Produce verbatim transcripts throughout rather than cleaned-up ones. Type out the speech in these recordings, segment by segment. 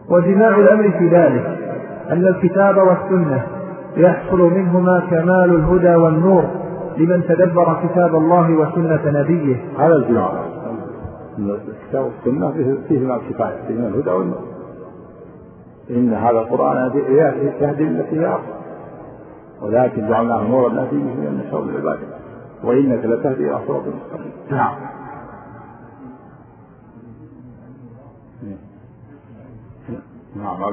وجماع الأمر في ذلك أن الكتاب والسنة يحصل منهما كمال الهدى والنور لمن تدبر كتاب الله وسنة نبيه. هذا الجماع، الكتاب والسنة فيه ما الكفاية، فيه من الهدى والنور. إن هذا القرآن يهدي التي هي أقوم، ولكن جعلناه نورا نهدي به من نشاء من عباده وإنك لتهدي إلى صراط مستقيم. نعم. نعم.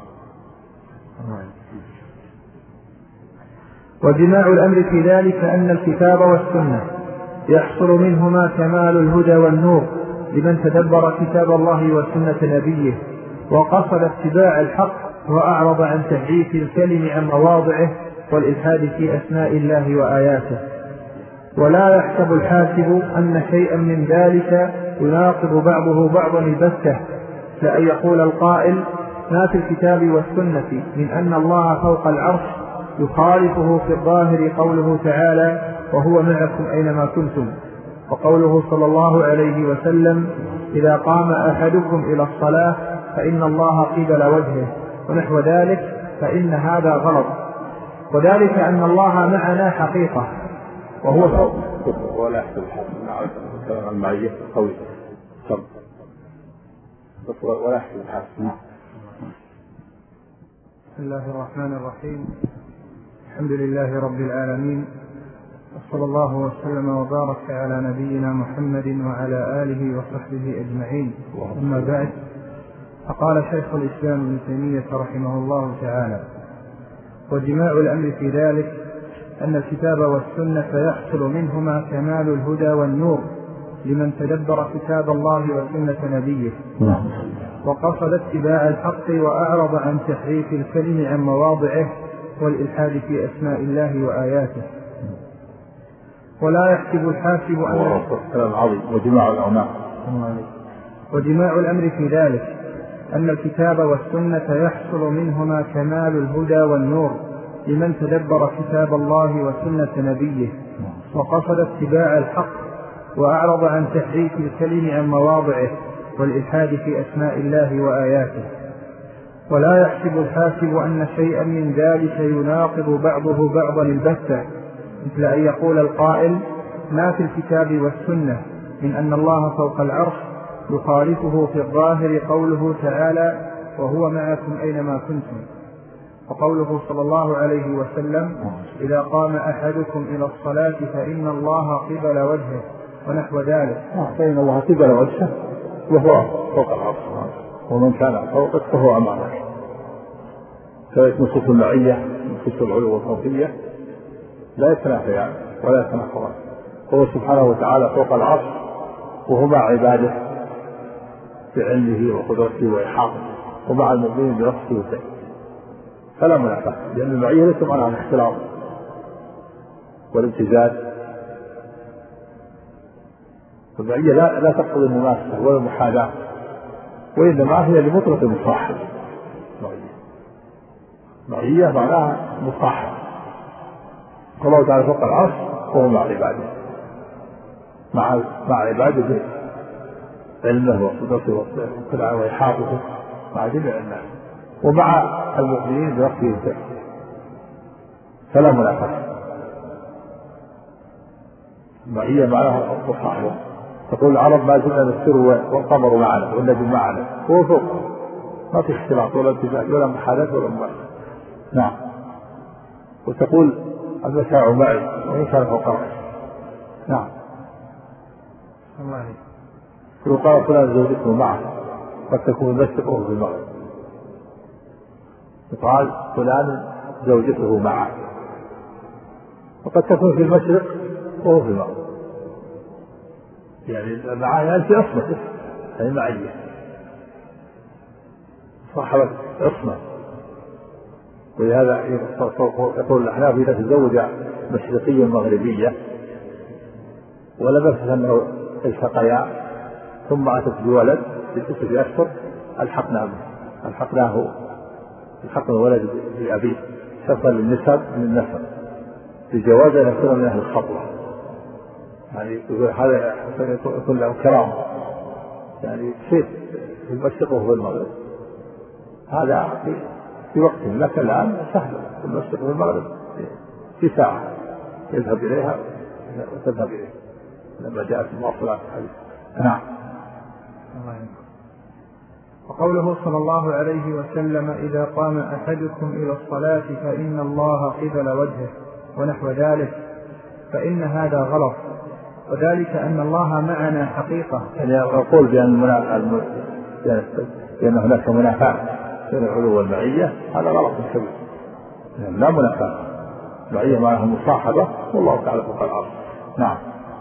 وجماع الأمر في ذلك أن الكتاب والسنة يحصل منهما كمال الهدى والنور لمن تدبر كتاب الله وسنة نبيه وقصد اتباع الحق وأعرض عن تحريف الكلم عن مواضعه والإلحاد في أسماء الله وآياته. ولا يحسب الحاسب أن شيئا من ذلك يناقض بعضه بعضا البتة، لأن يقول القائل ما في الكتاب والسنة من أن الله فوق العرش يخالفه في الظاهر قوله تعالى وهو معكم أينما كنتم، وقوله صلى الله عليه وسلم إذا قام أحدكم إلى الصلاة فإن الله قبل وجهه ونحو ذلك، فإن هذا غلط. وذلك أن الله معنا حقيقة وهو فوق. ولا يحسب الحاسب نعم المعية قوي ولا يحسب الحاسب. بسم الله الرحمن الرحيم. الحمد لله رب العالمين، وصلى الله وسلم وبارك على نبينا محمد وعلى آله وصحبه أجمعين. أما بعد، فقال شيخ الإسلام ابن تيمية رحمه الله تعالى: وجماع الأمر في ذلك أن الكتاب والسنة يحصل منهما كمال الهدى والنور لمن تدبر كتاب الله وسنة نبيه وقصد اتباع الحق وأعرض عن تحريف الكلم عن مواضعه والإلحاد في أسماء الله وآياته. ولا يحسب الحاسب أن كلام عظيم. وجماع الأمر وجماع الأمر في ذلك أن الكتاب والسنة يحصل منهما كمال الهدى والنور لمن تدبر كتاب الله وسنة نبيه وقصد اتباع الحق وأعرض عن تحريف الكلم عن مواضعه والإلحاد في أسماء الله وآياته. ولا يحسب الحاسب أن شيئا من ذلك يناقض بعضه بعضا البتة، مثل أن يقول القائل ما في الكتاب والسنة من أن الله فوق العرش يخالفه في الظاهر قوله تعالى وهو معكم أينما كنتم، وقوله صلى الله عليه وسلم إذا قام أحدكم إلى الصلاة فإن الله قبل وجهه ونحو ذلك. فإن الله قبل وجهه وهو فوق العرش، ومن كان فوقك فهو أمامك. فإذا نصوص المعية نصوص العلو والفوقية لا يتنافيان ولا يتناقضان. هو سبحانه وتعالى فوق العرش وهو مع عباده بعلمه وقدرته وإحاطته ومع المؤمنين برحمته وسعته، فلا منافاة، لأن المعية ليس معناها الاختلاط والامتزاج. المعية لا, لا تقتضي المماثلة ولا المحاذاة، وإنما هي لمطلق المصاحبة. معية معناها مصاحبة. الله تعالى فوق العرش وهو مع عباده مع مع عباده علمه وقدرته وإحاطته مع جميع الناس ومع المؤمنين برحمته وسعته، فلا منافسة. المعية معناها مصاحبة. تقول العرب ما زلنا نسير والقمر معنا والنجم معنا، هو فوق، ما في اختلاط ولا امتزاج ولا محادثة ولا مماثلة. نعم. وتقول المساء معي وإن كان فوق العرش. نعم. الله يقال فلان زوجته معه قد تكون المشرق وهو في المغرب. يقال فلان زوجته معه وقد تكون في المشرق وهو في المغرب، يعني معاه أنت عصمته، هي معية صاحبة عصمة. ولهذا يقول الأحناف إذا تزوج مشرقية مغربية ولم يفهم أنه التقيا ثم أتت بولد في ستة أشهر ألحقناه ألحقناه الحقنا الولد بأبيه شرطا للنسب من النسب بجواز أن يكون من أهل الخطوة. يعني هذا يكون له كرامة، يعني شيء في المشرق وهو المغرب هذا في, في وقت، لكن الآن سهل المشرق والمغرب في ساعة يذهب إليها وتذهب إليها لما جاءت المواصلات. نعم. وقوله صلى الله عليه وسلم إذا قام أحدكم إلى الصلاة فإن الله قبل وجهه ونحو ذلك، فإن هذا غلط، وذلك أن الله معنا حقيقة. يعني يقول بأن بأن هناك منافاة بين العلو والمعية، هذا غلط كبير، يعني لا منافاة، المعية معناها مصاحبة والله تعالى فوق العرش. نعم.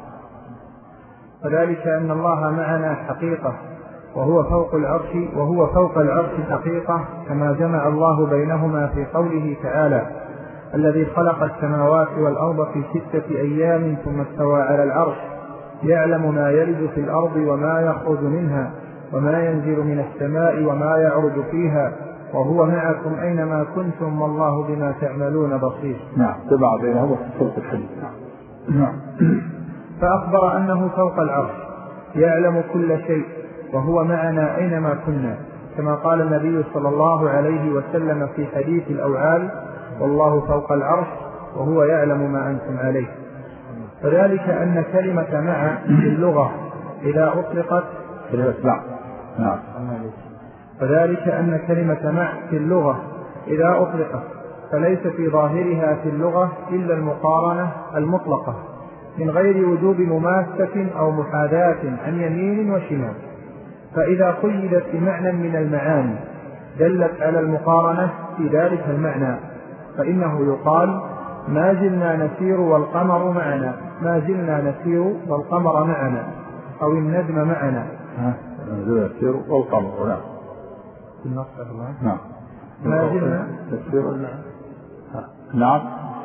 وذلك أن الله معنا حقيقة وهو فوق العرش وهو فوق العرش حقيقة، كما جمع الله بينهما في قوله تعالى الذي خلق السماوات والأرض في ستة أيام ثم استوى على العرش يعلم ما يلج في الأرض وما يخرج منها وما ينزل من السماء وما يعرج فيها وهو معكم أينما كنتم والله بما تعملون بصير. نعم. جمع بينهما في سورة الحديد. نعم. فأخبر أنه فوق العرش يعلم كل شيء وهو معنا أينما كنا، كما قال النبي صلى الله عليه وسلم في حديث الأوعال والله فوق العرش وهو يعلم ما أنتم عليه. فذلك أن كلمة مع في اللغة إذا أطلقت كلمة مع. نعم. فذلك أن كلمة مع في اللغة إذا أطلقت فليس في ظاهرها في اللغة إلا المقارنة المطلقة من غير وجوب مماسة أو محاذاة عن يمين وشمال، فإذا قيدت بمعنى من المعاني دلت على المقارنة في ذلك المعنى، فإنه يقال ما زلنا نسير والقمر معنا، ما زلنا نسير والقمر معنا، أو النجم معنا. ما زلنا نسير والقمر. نعم. نعم. ما زلنا نسير. نعم.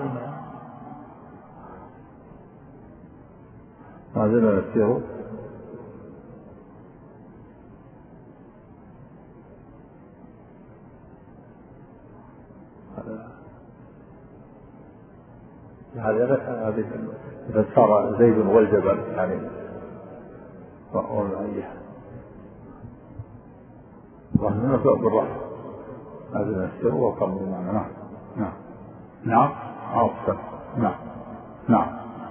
ما زلنا نسير هذه إذا صار زيد والجبل يعني والمعية وهنا بالرفع هذا السر والقمر معنا. نعم. نعم. نعم. عرفت. نعم. نعم.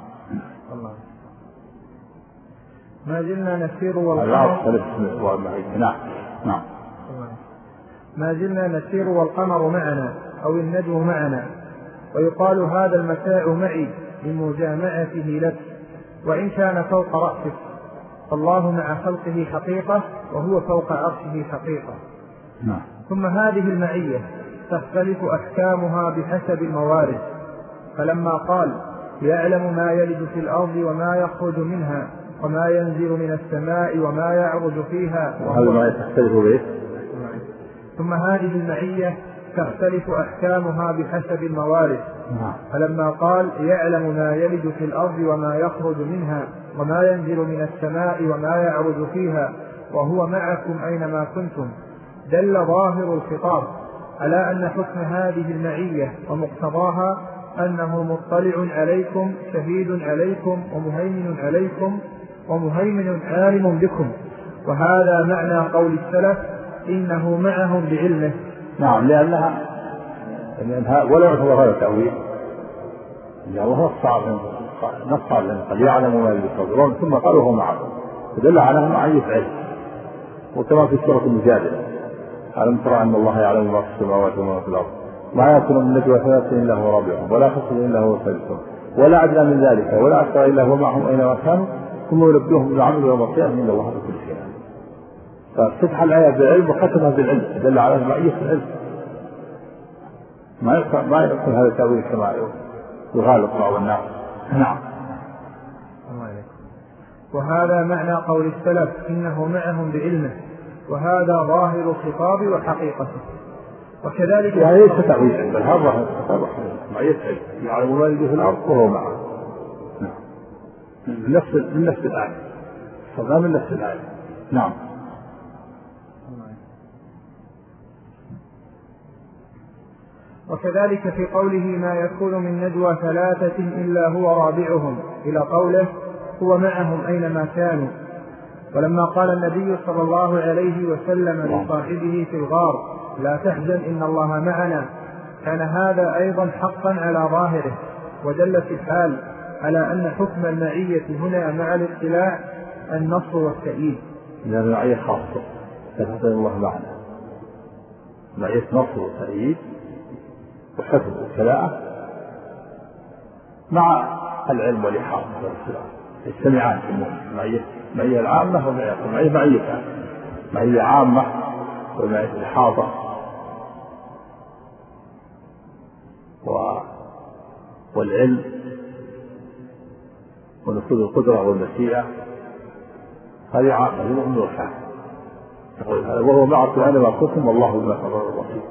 ما زلنا نسير والقمر. نعم. نعم. ما زلنا نسير والقمر معنا أو النجم معنا، ويقال هذا المتاع معي لمجامعته لك وإن كان فوق رأسك، فالله مع خلقه حقيقة وهو فوق عرشه حقيقة. نعم. ثم هذه المعية تختلف أحكامها بحسب الموارد، فلما قال يعلم ما يلج في الأرض وما يخرج منها وما ينزل من السماء وما يعرج فيها وهذا ما تختلف به. ثم هذه المعية تختلف أحكامها بحسب الموارد، فلما قال يعلم ما يلج في الأرض وما يخرج منها وما ينزل من السماء وما يعرج فيها وهو معكم أينما كنتم، دل ظاهر الخطاب على أن حكم هذه المعية ومقتضاها أنه مطلع عليكم شهيد عليكم ومهيمن عليكم ومهيمن عالم بكم، وهذا معنى قول السلف إنه معهم بعلمه. نعم. لأنها لأنها ولا يعتبر هذا تأويل، وهو الصعب نص على قد يعلم ما يصدرون ثم قالوا هو معهم، فدل على معية علم. وكما في سورة المجادلة ألم ترى أن الله يعلم ما في السماوات وما في الأرض ما يكون من نجوى ثلاثة إلا هو رابعهم ولا خمسة إلا هو سادسهم ولا أدنى من ذلك ولا أكثر إلا هو معهم أينما كانوا ثم ينبئهم بما عملوا يوم القيامة إن الله بكل شيء. ففتح الآية بالعلم وختمها بالعلم دل على معية العلم. ما يكون ما يكون هذا تأويل كما يغالط بعض الناس. نعم. وهذا معنى قول السلف إنه معهم بعلمه، وهذا ظاهر الخطاب وحقيقته. وكذلك يعني ليس تأويل بل هذا معية علم يعلم ما يلج في الأرض وهو معه. نعم. من نفس من نفس الآية فما من نفس الآية. نعم. وكذلك في قوله ما يكون من نجوى ثلاثة إلا هو رابعهم إلى قوله هو معهم أينما كانوا. ولما قال النبي صلى الله عليه وسلم لصاحبه في الغار لا تحزن إن الله معنا، كان هذا أيضا حقا على ظاهره، ودلت الحال على أن حكم المعية هنا مع الاطلاع النصر والتأييد، لأن المعية خاصة، لا تحزن الله معنا، معية نصر وتأييد وحفظ وكلاءة مع العلم والإحاطة والسلام يجتمعان في المؤمن، معية معية العامة ومعية معية معية عامة ومعية الإحاطة والعلم ونفوذ القدرة والمشيئة، هذه عامة للمؤمن والكافر. وهو معكم أينما كنتم والله بما تعملون بصير.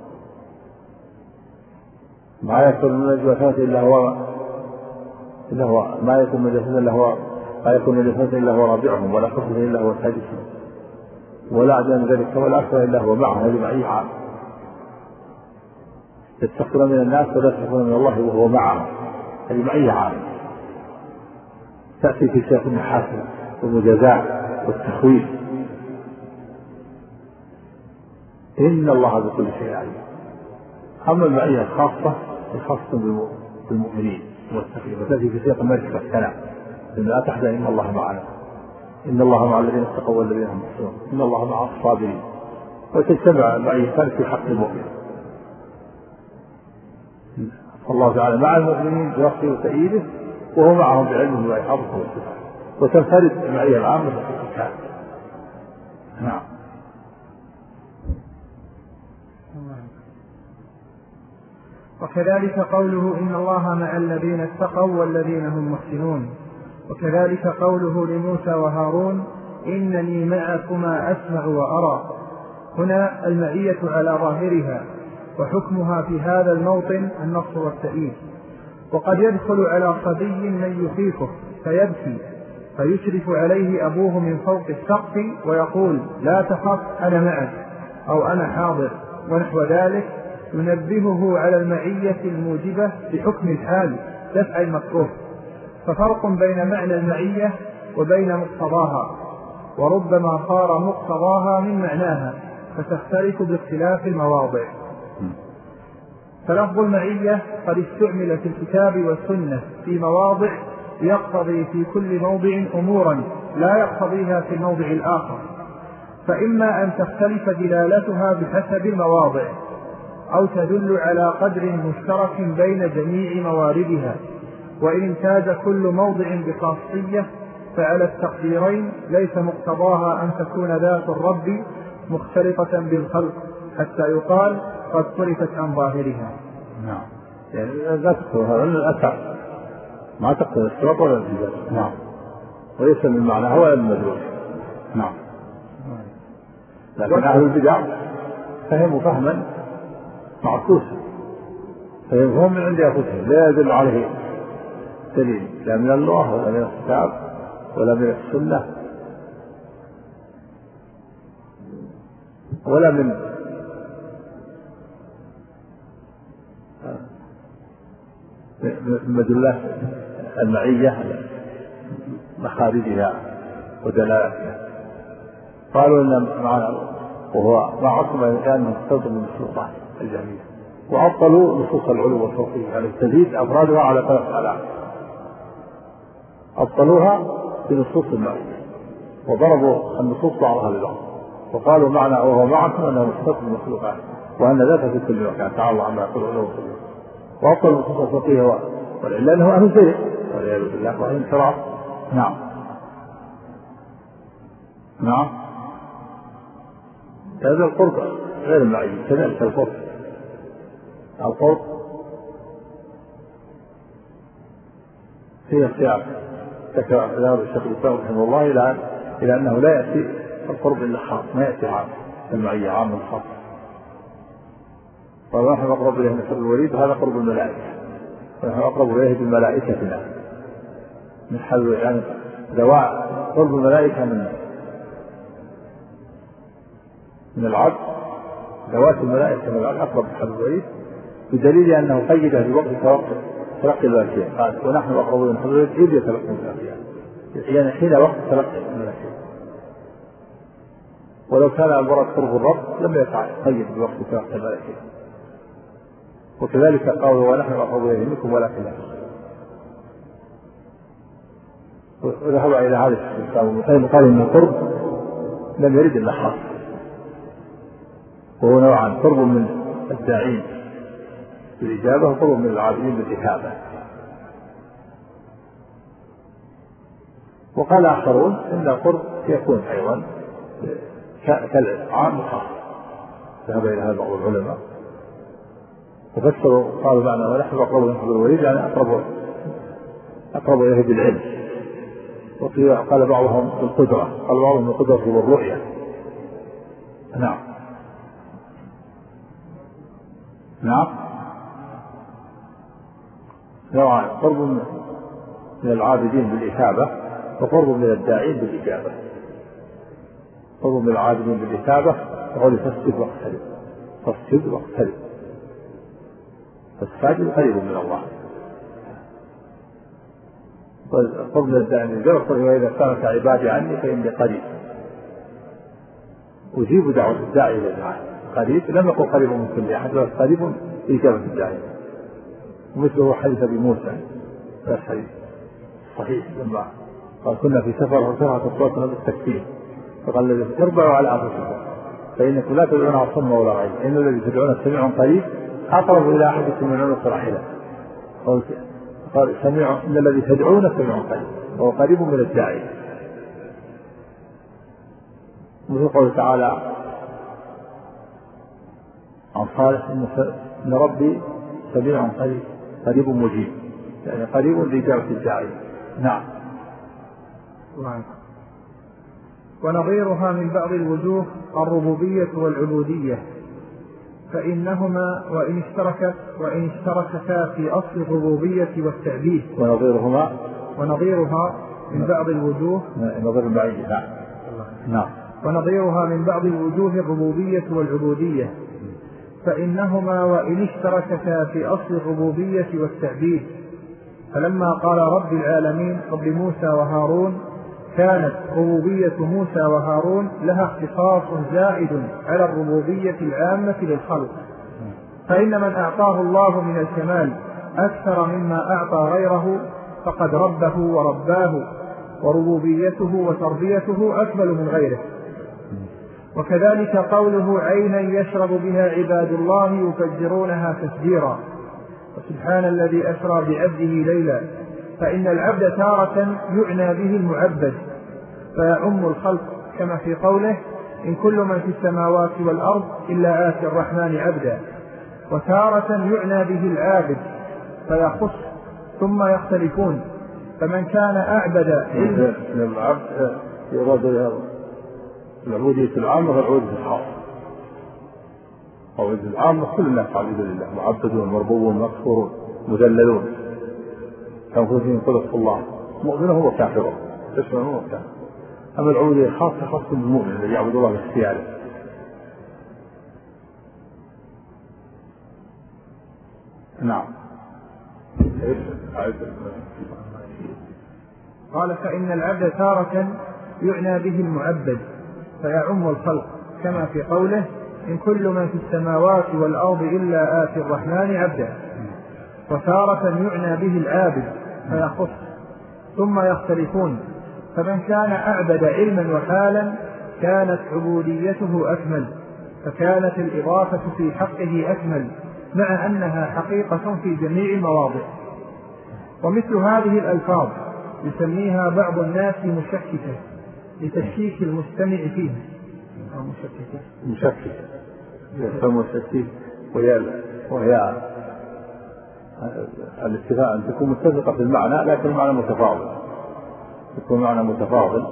ما يكون من نجوى إلا هو إلا هو ما يكون من نجوى إلا هو ما يكون من نجوى إلا هو رابعهم، ولا خمسة إلا هو سادسهم، ولا أدنى من ذلك ولا أكثر إلا هو معه. هذه معية عامة. تتخذون من الناس ولا تتخذون من الله وهو معه، هذه معية عامة تأتي في سياق المحاسن والمجازات والتخويف. إن الله بكل شيء عليم. أما المعية الخاصة الخاصة بالمؤمنين والمتقين وتأتي في سياق الملك والكلام، إن لا تحزن إن الله معنا، إن الله مع الذين اتقوا والذين هم محسنون، إن الله مع الصابرين. وتجتمع المعيتان في حق المؤمن. الله تعالى مع المؤمنين بوصفه وتأييده، وهو معهم بعلمه وإحاطته والصفات. وتنفرد المعية العامة في الكتاب. نعم. وكذلك قوله إن الله مع الذين اتقوا والذين هم محسنون. وكذلك قوله لموسى وهارون إنني معكما أسمع وأرى. هنا المعية على ظاهرها، وحكمها في هذا الموطن النصر والتأييد. وقد يدخل على صبي من يخيفه فيبكي فيشرف عليه أبوه من فوق السقف ويقول لا تخف أنا معك أو أنا حاضر ونحو ذلك، ينبهه على المعية الموجبة بحكم الحال دفع المكروه. ففرق بين معنى المعية وبين مقتضاها، وربما صار مقتضاها من معناها فتختلف باختلاف المواضع. فلفظ المعية قد استعمل في الكتاب والسنة في مواضع يقتضي في كل موضع أمورا لا يقتضيها في الموضع الآخر، فإما أن تختلف دلالتها بحسب المواضع، أو تدل على قدر مشترك بين جميع مواردها. وإن امتاز كل موضع بخاصية فعلى التقديرين ليس مقتضاها أن تكون ذات الرب مختلطة بالخلق حتى يقال قد صرفت عن ظاهرها. نعم، يعني لا تقتضي هذا الأثر، ما تقتضي الشرط ولا الالتزام. نعم، وليس من معناها ولا من مدلول. نعم. لكن أهل البدع فهموا فهما معكوسا، فهم من عند أنفسهم لا يدل عليه دليل لا من الله ولا من الكتاب ولا من السنة ولا من مدلات المعية مخارجها ودلالاتها. قالوا إن معنا وهو ما عصم كان مستوطن من السلطان الجميع، وأبطلوا نصوص العلو والتوحيد يعني تزيد أفرادها على ثلاث آلاف، أبطلوها بنصوص المعية وضربوا النصوص بعضها ببعض، وقالوا معنى وهو معكم أنه مستوطن من السلطان وأن ذاته في كل مكان تعالى الله عما يقول علو والتوحيد. وأبطلوا نصوص الفقيه والعلة أنه أهل الزيغ والعياذ بالله وأهل الانحراف. نعم نعم. هذا القرب غير المعين كذلك القرب القرب في اختيار ذكر ذهب الشيخ الإسلام رحمه الله إلى إلى أنه لا يأتي القرب إلا خاص، ما يأتي عام المعية عام خاص. ونحن أقرب إليه من سر الوريد، هذا قرب الملائكة، ونحن أقرب إليه بملائكتنا من حل يعني دواء قرب الملائكة من من العبد، ذوات الملائكة من العبد أقرب من حل الوريد، بدليل أنه قيده بوقت تلقي الأشياء. قال ونحن أقرب من حل الوريد إذ يتلقى الأشياء، يعني حين وقت تلقي الأشياء. ولو كان المراد قرب الرب لم يتقيد بوقت وقت الملكين. وكذلك قوله ونحن أقرب إليه منكم ولكن لا تبصرون. وذهب إلى هذا الاستثناء قال إن القرب لم يرد إلا خاص، وهو نوعان: قرب من الداعين بالإجابة وقرب من العابدين بالإثابة. وقال آخرون إن القرب يكون أيضا كالعام خاص. ذهب إلى هذا بعض العلماء وفسروا قالوا معنى ونحن أقرب من حبل الوريد يعني أقرب أقرب إليه بالعلم. وقال بعضهم بالقدرة، قال بعضهم بالقدرة والرؤية. نعم نعم نوعان: قرب من العابدين بالإثابة وقرب من الداعين بالإجابة. قرب من العابدين بالإثابة وقال فاسجد واقترب، فاسجد واقترب، فالساجد قريب من الله. قرب من الداعين بالإجابة وإذا كانت عبادي عني فإني قريب أجيب دعوة الداعي إلى الدعاء. قريب لم يقل قريب من كل أحد، بل قريب إجابة الداعي. ومثله حديث أبي موسى الأشعري صحيح لما قال كنا في سفر وسرعت أصواتنا بالتكبير فقال الذي اربعوا على أنفسكم فإنكم لا تدعون على الصم ولا غيب، إن الذي تدعون سميع قريب أقرب إلى أحدكم من عنق راحلة. قال سميع إن الذي تدعون سميع قريب وهو قريب من الداعي. مثل قوله تعالى عن صالح إن ربي سميع قريب قريب مجيب، يعني قريب لإجابة الداعي. نعم. ونظيرها من بعض الوجوه الربوبية والعبودية، فإنهما وإن اشتركت وإن اشتركتا في أصل الربوبية والتعبيد. ونظيرهما ونظيرها من بعض الوجوه نظير بعيد. نعم. ونظيرها من بعض الوجوه الربوبية والعبودية، فإنهما وإن اشتركتا في أصل الربوبية والتعبيد. فلما قال رب العالمين رب موسى وهارون كانت ربوبية موسى وهارون لها اختصاص زائد على الربوبية العامة للخلق، فإن من أعطاه الله من الكمال أكثر مما أعطى غيره فقد ربه ورباه، وربوبيته وتربيته أكمل من غيره. وكذلك قوله عينا يشرب بها عباد الله يفجرونها تفجيرا. وسبحان الذي أسرى بعبده ليلا، فإن العبد تارة يعنى به المعبد فيعم الخلق كما في قوله إن كل من في السماوات والأرض إلا آتي الرحمن عبدا، وتارة يعنى به العابد فيخص ثم يختلفون. فمن كان أعبد العبد يراد العبودية العامة والعبودية الخاصة. العبودية العامة كل الناس عبيد لله، معبدون مربوبون مكفورون مذللون كان فيهم قدرة الله، مؤمن هو كافر، اسمه هو كافر. أما العبودية الخاصة خاصة بالمؤمن الذي يعبد الله باختياره. نعم. قال فإن العبد تارة يعنى به المعبد فيعم الخلق كما في قوله إن كل من في السماوات والأرض إلا آتي الرحمن عبدا، وتارة يعنى به العابد فيخص ثم يختلفون. فمن كان أعبد علما وحالا كانت عبوديته أكمل، فكانت الإضافة في حقه أكمل مع أنها حقيقة في جميع المواضع. ومثل هذه الألفاظ يسميها بعض الناس مشككة لتشكيك المستمع فيها. مشككة مشككة يسمى التشكيك، وهي وهي الاتفاق أن تكون متفقة في المعنى لكن المعنى متفاضل، يكون معنى متفاضل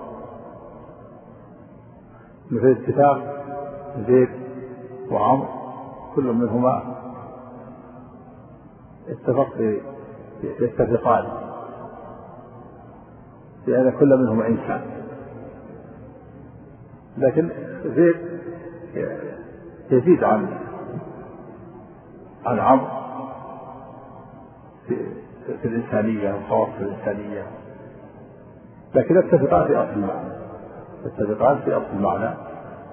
مثل اتفاق زيد وعمر كل منهما اتفق يتفقان لأن كل منهما إنسان، لكن زيد يزيد عن عن عمرو في, في الإنسانية وخواص الإنسانية، لكن اتفقان في أصل المعنى، اتفقان في أصل المعنى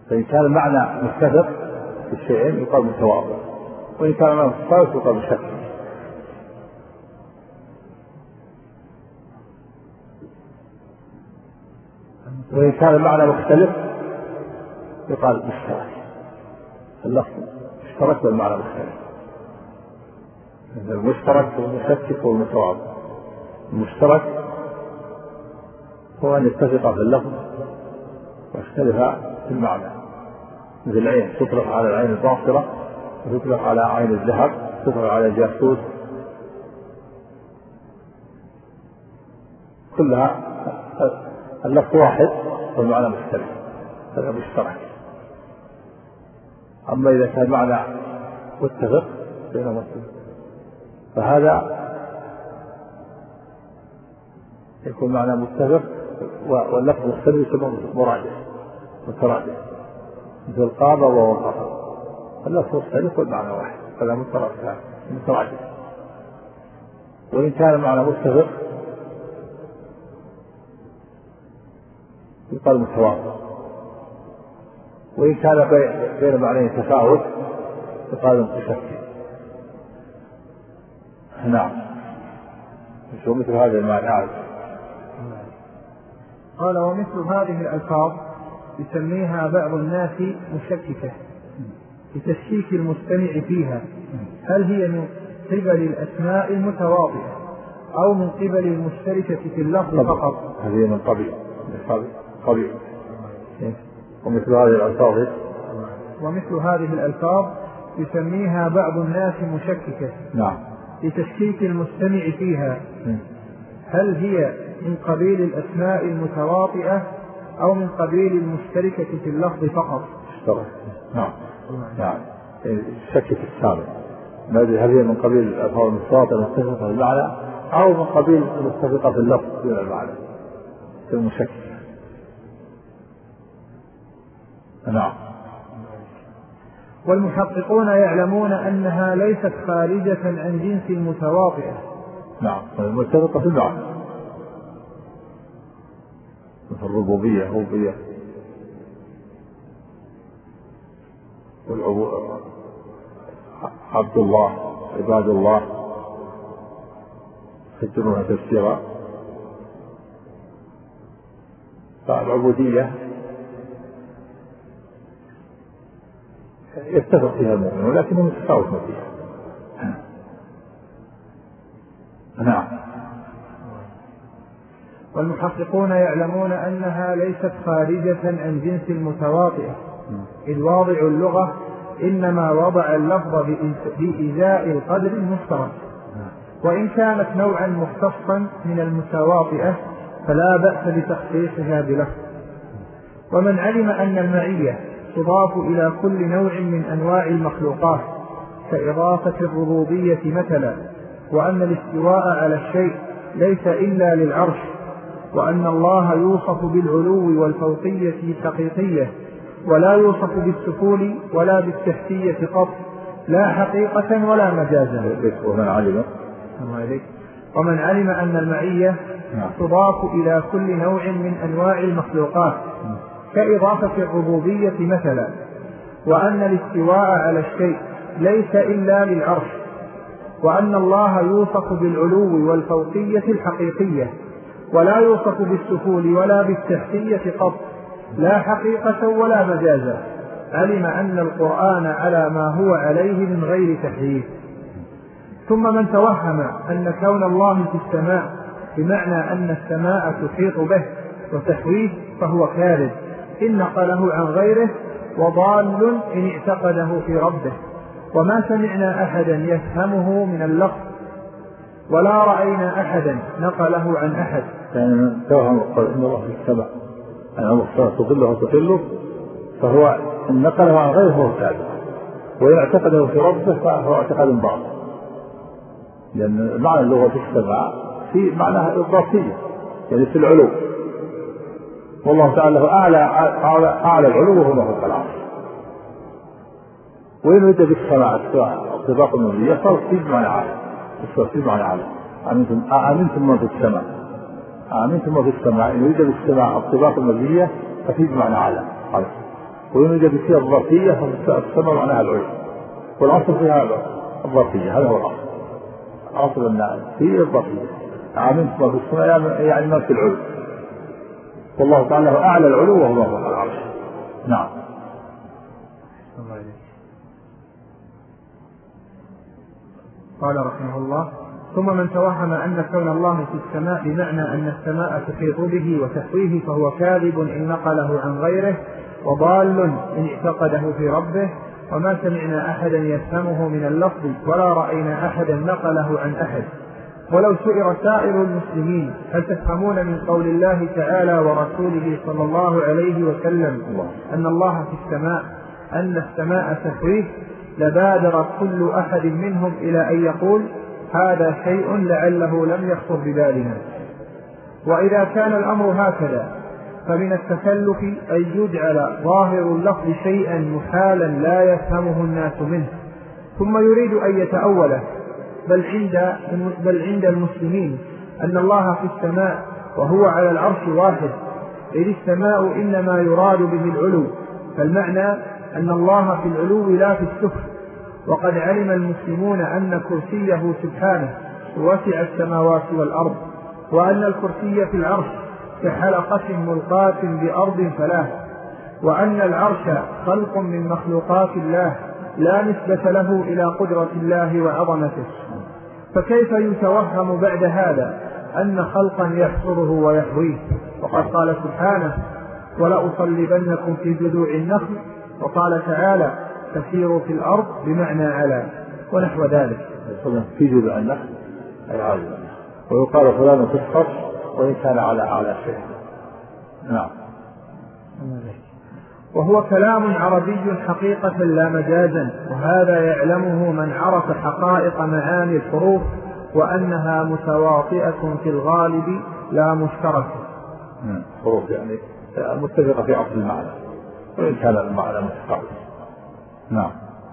فإن كان المعنى متفق في الشيئين يقال متواضع، وإن كان المعنى مختلف يقال مشكك. وإن كان المعنى مختلف يقال مشترك، اللفظ مشترك والمعنى مختلف. المشترك هو المشكك والمتواضع. المشترك هو أن يتفق في اللفظ واختلف في المعنى، مثل العين تطلق على العين الباصرة وتطلق على عين الذهب، تطلق على الجاسوس، كلها اللفظ واحد والمعنى مختلف، هذا مشترك. أما إذا كان معنى متفق بينهما فهذا يكون معنى متفق واللفظ مختلف يسمى مرادف مترادف، مثل القابة ووقفة، اللفظ مختلف والمعنى واحد، هذا مترادف. وإن كان المعنى متفق يقال متوافق، وإن كان بين معنيين تفاوت يقال متشكل. نعم. شو مثل هذا المعنى؟ قال ومثل هذه الألفاظ يسميها بعض الناس مشككة لتشكيك المستمع فيها، هل هي من قبل الأسماء المتواضعة أو من قبل المشتركة في اللفظ فقط؟ هذه من قبيل قبيل. ومثل هذه الألفاظ ومثل هذه الألفاظ يسميها بعض الناس مشككة نعم لتشكيك المستمع فيها، هل هي من قبيل الأسماء المتواطئة أو من قبيل المشتركة في اللفظ فقط؟ اشترك. نعم نعم الشك في السابق، ما أدري هل هي من قبيل الألفاظ المتواطئة المتفقة في المعنى أو من قبيل المتفقة في اللفظ دون المعنى في المشكك. نعم. والمحققون يعلمون أنها ليست خارجة عن جنس المتواطئة. نعم المتفقة في المعنى، مثل الربوبية ربوبية عبد الله عباد الله يفسرونها تفسيرا، فالعبودية يتفق فيها المؤمن ولكنه متفاوت فيها. نعم. والمحققون يعلمون أنها ليست خارجة عن جنس المتواطئة، إذ واضع اللغة إنما وضع اللفظ بإزاء القدر المشترك، وإن كانت نوعا مختصا من المتواطئة فلا بأس بتخصيصها بلفظ. ومن علم أن المعية تضاف إلى كل نوع من أنواع المخلوقات كإضافة الربوبية مثلا، وأن الاستواء على الشيء ليس إلا للعرش، وأن الله يوصف بالعلو والفوقية الحقيقية ولا يوصف بالسفول ولا بالتحتية قط، لا حقيقة ولا مجازا. ومن علم ومن علم أن المعية تضاف إلى كل نوع من أنواع المخلوقات كإضافة الربوبية مثلا، وأن الاستواء على الشيء ليس إلا للعرش، وأن الله يوصف بالعلو والفوقية الحقيقية ولا يوصف بالسفول ولا بالتحتية قط، لا حقيقة ولا مجازا، علم أن القرآن على ما هو عليه من غير تحريف. ثم من توهم أن كون الله في السماء بمعنى أن السماء تحيط به وتحويه فهو كاذب إن نقله عن غيره وضال إن اعتقده في ربه، وما سمعنا أحدا يفهمه من اللفظ ولا رأينا أحدا نقله عن أحد. يعني توهم قال إن الله في السماء أنا مختار تضله وتضله فهو إن نقله عن غيره هو كاذب، وإن اعتقده في ربه فهو اعتقاد باطل، لأن معنى اللغة في السماء في معناها إضافية يعني في العلو، والله تعالى له أعلى أعلى العلو وهو فوق العرش. وإن وجد في السماء اتفاق النبي صار في معنى عالم، صار في معنى عالم. أمنتم أمنتم ما في السماء أمنتم ما في السماء إن وجد في السماء اتفاق النبي ففي معنى عالم. ويوجد بفيها الظرفية فالسماء معناها العلو، والأصل فيها الظرفية، هذا هو الأصل. أصل أن فيه الظرفية، عامنت ما في السماء يعني ما في العلو، والله تعالى هو أعلى العلو وهو فوق العرش. نعم. قال رحمه الله: ثم من توهم أن كون الله في السماء بمعنى أن السماء تحيط به وتحويه فهو كاذب إن نقله عن غيره، وضال إن اعتقده في ربه، وما سمعنا أحدا يفهمه من اللفظ ولا رأينا أحدا نقله عن أحد. ولو سئل سائر المسلمين: هل تفهمون من قول الله تعالى ورسوله صلى الله عليه وسلم أن الله في السماء أن السماء تحويه؟ لبادر كل أحد منهم إلى أن يقول: هذا شيء لعله لم يخطر ببالنا. وإذا كان الأمر هكذا فمن التكلف أن يجعل ظاهر اللفظ شيئا محالا لا يفهمه الناس منه، ثم يريد أن يتأوله، بل عند, بل عند المسلمين أن الله في السماء وهو على العرش واحد، إذ السماء إنما يراد به العلو، فالمعنى أن الله في العلو لا في السفل. وقد علم المسلمون أن كرسيه سبحانه وسع السماوات والأرض، وأن الكرسي في العرش كحلقة ملقاة بأرض فلاه، وأن العرش خلق من مخلوقات الله لا نسبة له إلى قدرة الله وعظمته. فكيف يتوهم بعد هذا أن خلقا يحصره ويحويه؟ وقد قال سبحانه: ولأصلبنكم في جذوع النخل، وقال تعالى: تسيروا في الأرض بمعنى على، ونحو ذلك. في جذوع النخل أي عالم، ويقال فلان تسقط وإن كان على أعلى شيء. نعم. وهو كلام عربي حقيقة لا مجازا، وهذا يعلمه من عرف حقائق معاني الحروف، وأنها متواطئة في الغالب لا مشتركة. حروف يعني متفقة في أصل المعنى وإن كان المعنى متفاوت. نعم.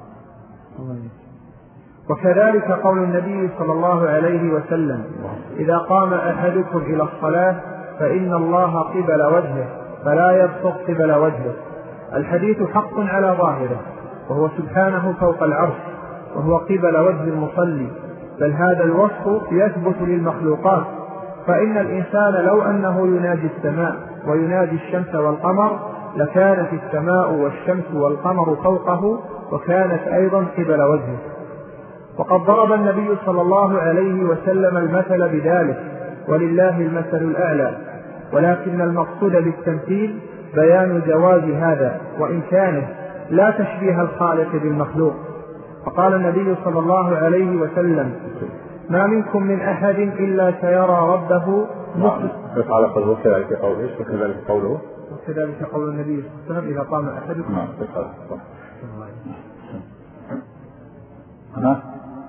وكذلك قول النبي صلى الله عليه وسلم: إذا قام أحدكم إلى الصلاة فإن الله قبل وجهه فلا يبصق قبل وجهه. الحديث حق على ظاهره، وهو سبحانه فوق العرش، وهو قبل وجه المصلي، بل هذا الوصف يثبت للمخلوقات، فإن الإنسان لو أنه يناجي السماء ويناجي الشمس والقمر لكانت السماء والشمس والقمر فوقه، وكانت أيضا قبل وجهه. وقد ضرب النبي صلى الله عليه وسلم المثل بذلك، ولله المثل الأعلى، ولكن المقصود بالتمثيل بيان جواز هذا وإمكانه، لا تشبيه الخالق بالمخلوق. فقال النبي صلى الله عليه وسلم: ما منكم من أحد إلا سيرى ربه مخلص. على قوله وكذلك قوله وكذلك قوله وكذلك قول النبي صلى الله عليه وسلم: إذا قام أحدكم. نعم. ها؟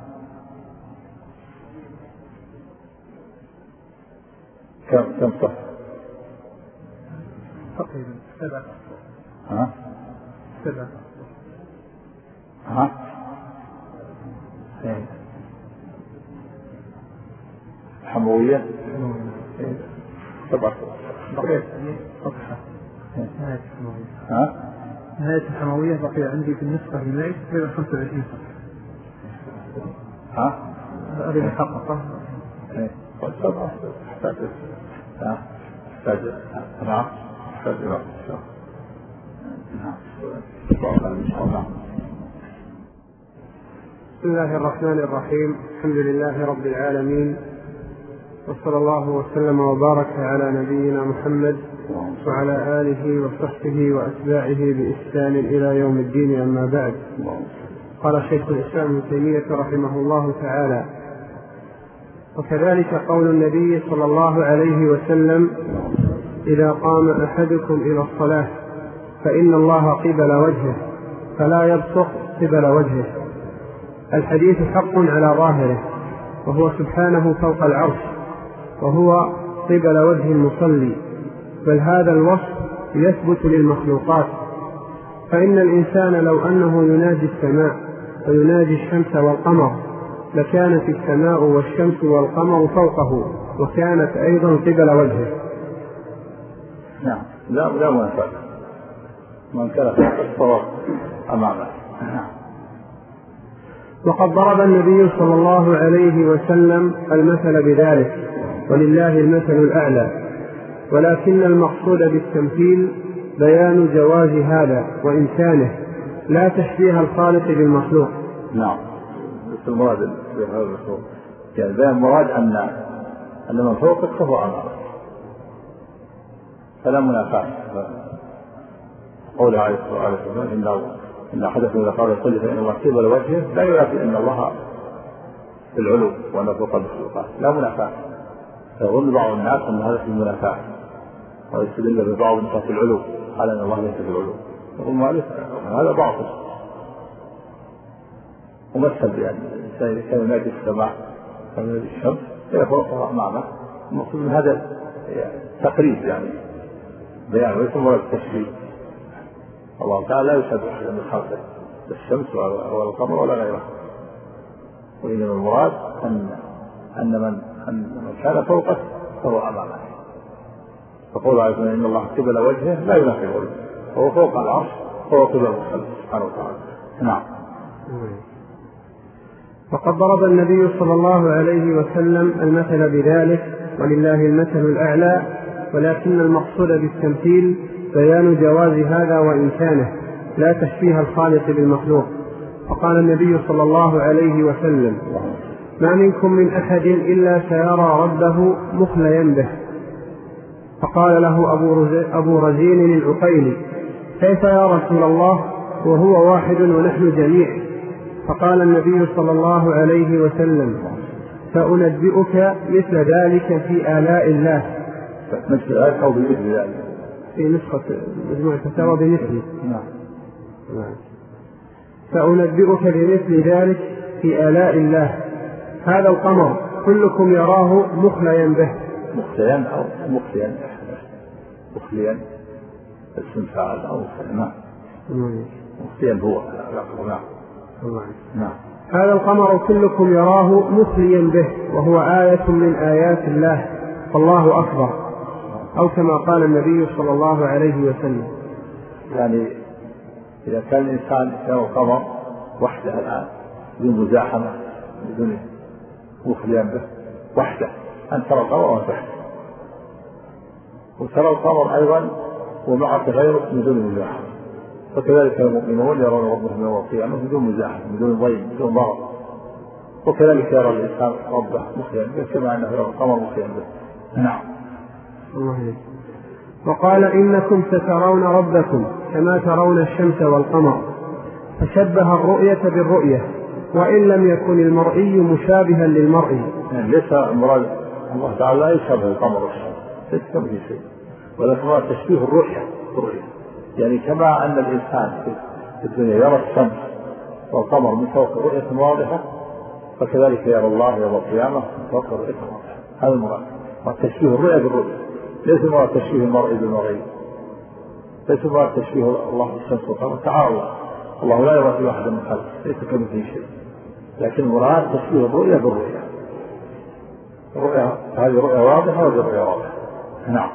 كم كم صف؟ تقريبا سبعة. ها؟ سبعة. ها؟ حموية. سبعة. بقيت صفحة. نهاية الحموية. ها؟ نهاية الحموية بقي عندي في النسخة المائي تقريبا خمسة وعشرين صفحة. ها؟ هذه محققة. إيه. سبعة. تحتاج. ها؟ تحتاج. نعم. تحتاج. نعم. بسم الله الرحمن الرحيم. الحمد لله رب العالمين، وصلى الله وسلم وبارك على نبينا محمد وعلى آله وصحبه وأتباعه بإحسان إلى يوم الدين. أما بعد، قال شيخ الإسلام ابن تيمية رحمه الله تعالى: وكذلك قول النبي صلى الله عليه وسلم: إذا قام أحدكم إلى الصلاة فإن الله قبل وجهه فلا يبصق قبل وجهه. الحديث حق على ظاهره، وهو سبحانه فوق العرش، وهو قبل وجه المصلي، بل هذا الوصف يثبت للمخلوقات، فإن الإنسان لو أنه يناجي السماء ويناجي الشمس والقمر لكانت السماء والشمس والقمر فوقه، وكانت أيضا قبل وجهه. نعم. لا لا منافاة. من كان فوق أمامه. وقد ضرب النبي صلى الله عليه وسلم المثل بذلك ولله المثل الأعلى، ولكن المقصود بالتمثيل بيان جواز هذا وإمكانه لا تشبيه الخالق بالمخلوق. نعم، مثل المراد بالمخلوق يعني بيان مراد أن أن من فوقك فهو أمامك فلا منافاة. قوله عليه الصلاة والسلام إن أحدكم إذا قال يصلي فإن الله قبل وجهه لا ينافي أن الله في العلو وأنه فوق المخلوقات، لا منافاة. فيظن بعض الناس أن هذا في المنافاة ويستدل ببعض الناس في العلو على أن الله ليس في العلو، يقول مالك هذا باطل. ومثل بأن الإنسان كان ينادي السماء وينادي الشمس فيفوقها أمامه. المقصود من هذا تقريب يعني بيان وليس مراد التشبيه. الله تعالى لا يشبه أحدا من خلقه الشمس ولا القمر ولا غيره، وإنما المراد أن أن من أن من كان فوقه فهو أمامه. فقول عليه إن الله قبل وجهه لا ينافي العلو، هو فوق العرش هو قبل الخلق سبحانه وتعالى. نعم. وقد ضرب النبي صلى الله عليه وسلم المثل بذلك ولله المثل الأعلى، ولكن المقصود بالتمثيل بيان جواز هذا وإمكانه لا تشبيه الخالق بالمخلوق. فقال النبي صلى الله عليه وسلم: ما منكم من أحد إلا سيرى ربه مخليا به. فقال له أبو رزين العقيلي: كيف يا رسول الله وهو واحد ونحن جميع؟ فقال النبي صلى الله عليه وسلم: سأنبئك مثل ذلك في آلاء الله. مثل ذلك أو بمثل ذلك في نسخة مجموعة فتاوى بمثل. نعم. سأنبئك بمثل ذلك في آلاء الله. هذا القمر كلكم يراه مخليا به. مخليا أو مخليا مخليا اسم فاعل أو مخليا. مخليا هو نعم. نعم. هذا القمر كلكم يراه مخليا به وهو آية من آيات الله فالله أكبر، أو كما قال النبي صلى الله عليه وسلم. يعني إذا كان الإنسان يرى القمر وحده الآن بدون مزاحمة بدون مخليا به وحده، أن ترى القمر وتحت، وترى القمر أيضا ومعك غيرك بدون مزاحمة. وكذلك المؤمنون يرون ربهم يوم القيامة بدون مزاحمة بدون ضيق بدون ضرر. وكذلك يرى الإنسان ربه مخليا به كما أنه يرى القمر مخليا به. نعم. وقال: إنكم سترون ربكم كما ترون الشمس والقمر. فشبه الرؤية بالرؤية وإن لم يكن المرئي مشابها للمرئي. يعني ليس المراد الله تعالى لا يشابه القمر والشمس، ليس كمثله شيء، ولكن مراد تشبيه الرؤية بالرؤية. يعني كما أن الإنسان في الدنيا يرى الشمس والقمر من فوق رؤية واضحة، فكذلك يرى الله يوم القيامة من فوق رؤية واضحة. هذا المراد، تشبيه الرؤية بالرؤية، ليس مراد تشبيه المرء بالمرئي، ليس مراد تشبيه الله بالشمس والقمر. تعالى الله، الله لا يرى في واحد من خلقه، ليس كمثله شيء، لكن مراد تشبيه الرؤية بالرؤية. الرؤية هذه رؤية واضحة وهذه رؤية واضحة. نعم.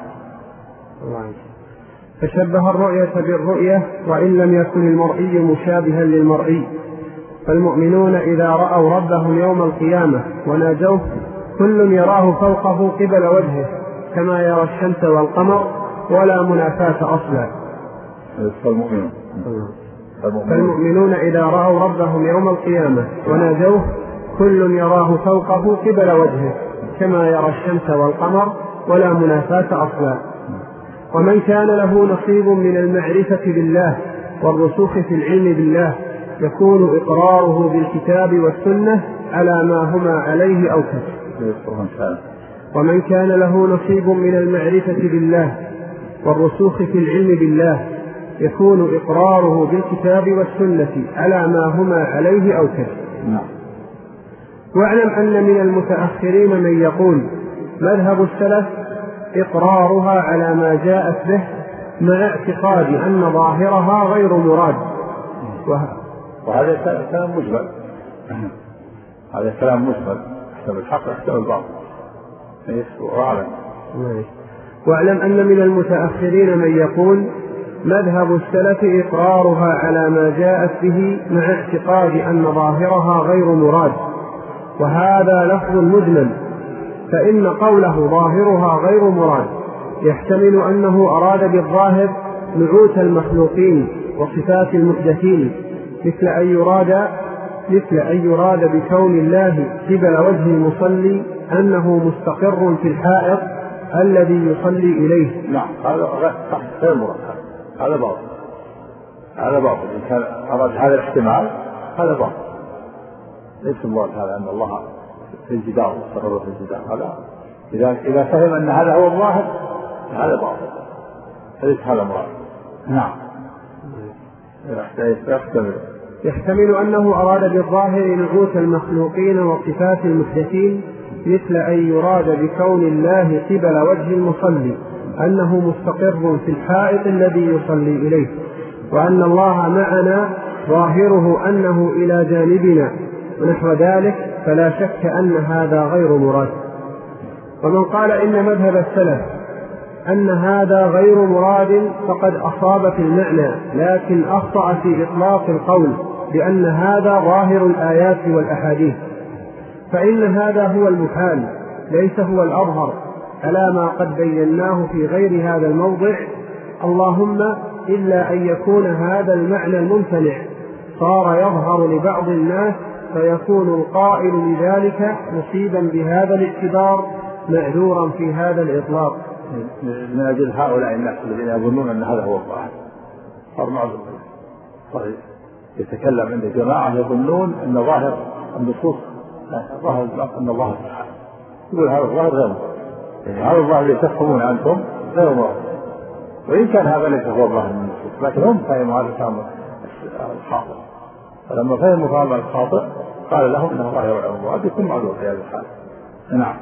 فشبه الرؤية بالرؤية وإن لم يكن المرئي مشابها للمرئي. فالمؤمنون إذا رأوا ربهم يوم القيامة وناجوه كل يراه فوقه قبل وجهه كما يرى الشمس والقمر ولا منافاة أصلا. فالمؤمنون فالمؤمنون إذا رأوا ربهم يوم القيامة وناجوه كل يراه فوقه قبل وجهه كما يرى الشمس والقمر ولا منافاة أصلا. ومن كان له نصيب من المعرفة بالله والرسوخ في العلم بالله يكون إقراره بالكتاب والسنة على ما هما عليه أوكد. ومن كان له نصيب من المعرفة بالله والرسوخ في العلم بالله يكون إقراره بالكتاب والسنة على ما هما عليه أوكد. واعلم أن من المتأخرين من يقول مذهب السلف إقرارها على ما جاءت به مع اعتقاد أن ظاهرها غير مراد. وهذا كلام مجمل، هذا كلام مجمل يحتمل الحق يحتمل الباطل. واعلم أن من المتأخرين من يقول مذهب السلف إقرارها على ما جاءت به مع اعتقاد أن ظاهرها غير مراد، وهذا لفظ مجمل، فإن قوله ظاهرها غير مراد يحتمل أنه أراد بالظاهر نعوت المخلوقين وصفات المحدثين، مثل أن يراد مثل أن يراد بكون الله قبل وجه المصلي أنه مستقر في الحائط الذي يصلي إليه. نعم، هذا غير مراد، هذا باطل، هذا باطل. إن كان أراد هذا الاحتمال هذا باطل، ليس المراد هذا أن الله في الجدار مستقر في الجدار. هذا إذا إذا فهم أن هذا هو الظاهر هذا باطل، ليس هذا مراد. نعم. يحتمل يحتمل أنه أراد بالظاهر نعوت المخلوقين وصفات المحدثين، مثل أن يراد بكون الله قبل وجه المصلي أنه مستقر في الحائط الذي يصلي إليه، وأن الله معنا ظاهره أنه إلى جانبنا ونحو ذلك، فلا شك أن هذا غير مراد. ومن قال إن مذهب السلف أن هذا غير مراد فقد أصاب في المعنى، لكن أخطأ في إطلاق القول بأن هذا ظاهر الآيات والأحاديث، فإن هذا هو المحال ليس هو الأظهر، على ما قد بيناه في غير هذا الموضع، اللهم إلا أن يكون هذا المعنى الممتنع صار يظهر لبعض الناس، فيكون القائل لذلك مصيبا بهذا الاعتبار معذورا في هذا الإطلاق. من أجل هؤلاء الناس الذين يظنون أن هذا هو الظاهر صار معذور، صحيح. يتكلم عند جماعة يظنون أن ظاهر النصوص ظاهر أن الله سبحانه، يقول هذا الظاهر غير مراد، يعني هذا الظاهر اللي تفهمون أنتم غير مراد، وإن كان هذا ليس هو الظاهر من النصوص، لكن هم فهموا هذا فهم الخاطئ، فلما فهموا فهم الخاطئ قال لهم أنه ظاهر غير مراد، يكون معذور في هذا الحال. نعم.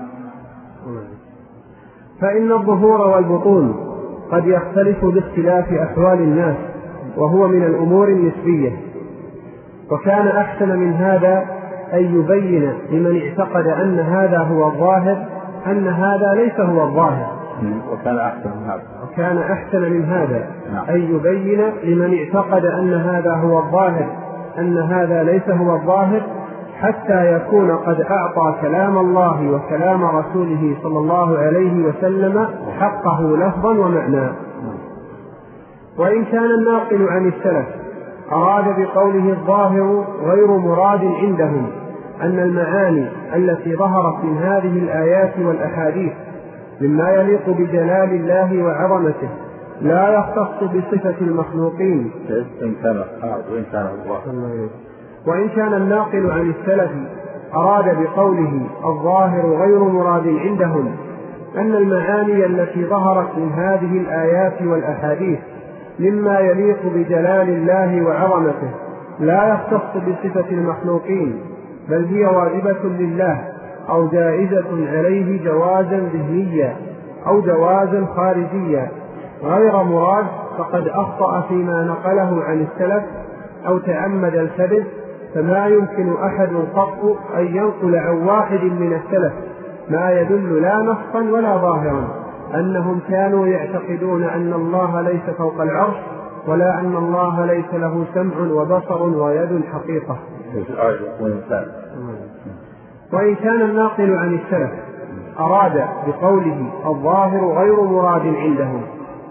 فإن الظهور والبطون قد يختلف باختلاف أحوال الناس، وهو من الأمور النسبية، وكان أحسن من هذا أن يبين لمن اعتقد أن هذا هو الظاهر أن هذا ليس هو الظاهر، وكان أحسن من هذا وكان أحسن من هذا أن يبين لمن اعتقد أن هذا هو الظاهر أن هذا ليس هو الظاهر، حتى يكون قد أعطى كلام الله وكلام رسوله صلى الله عليه وسلم حقه لفظا ومعنى. وإن كان الناقل عن السلف أراد بقوله الظاهر غير مراد عندهم أن المعاني التي ظهرت من هذه الآيات والأحاديث مما يليق بجلال الله وعظمته لا يختص بصفة المخلوقين، وإن كان وإن كان وإن كان الناقل عن السلف أراد بقوله الظاهر غير مراد عندهم أن المعاني التي ظهرت من هذه الآيات والأحاديث مما يليق بجلال الله وعظمته لا يختص بصفة المخلوقين، بل هي واجبة لله أو جائزة عليه جوازا ذهنيا أو جوازا خارجيا غير مراد، فقد أخطأ فيما نقله عن السلف أو تعمد الكذب، فما يمكن أحد قط أن ينقل عن واحد من السلف ما يدل لا نصا ولا ظاهرا أنهم كانوا يعتقدون أن الله ليس فوق العرش، ولا أن الله ليس له سمع وبصر ويد حقيقة. وإن كان الناقل عن السلف أراد بقوله الظاهر غير مراد عندهم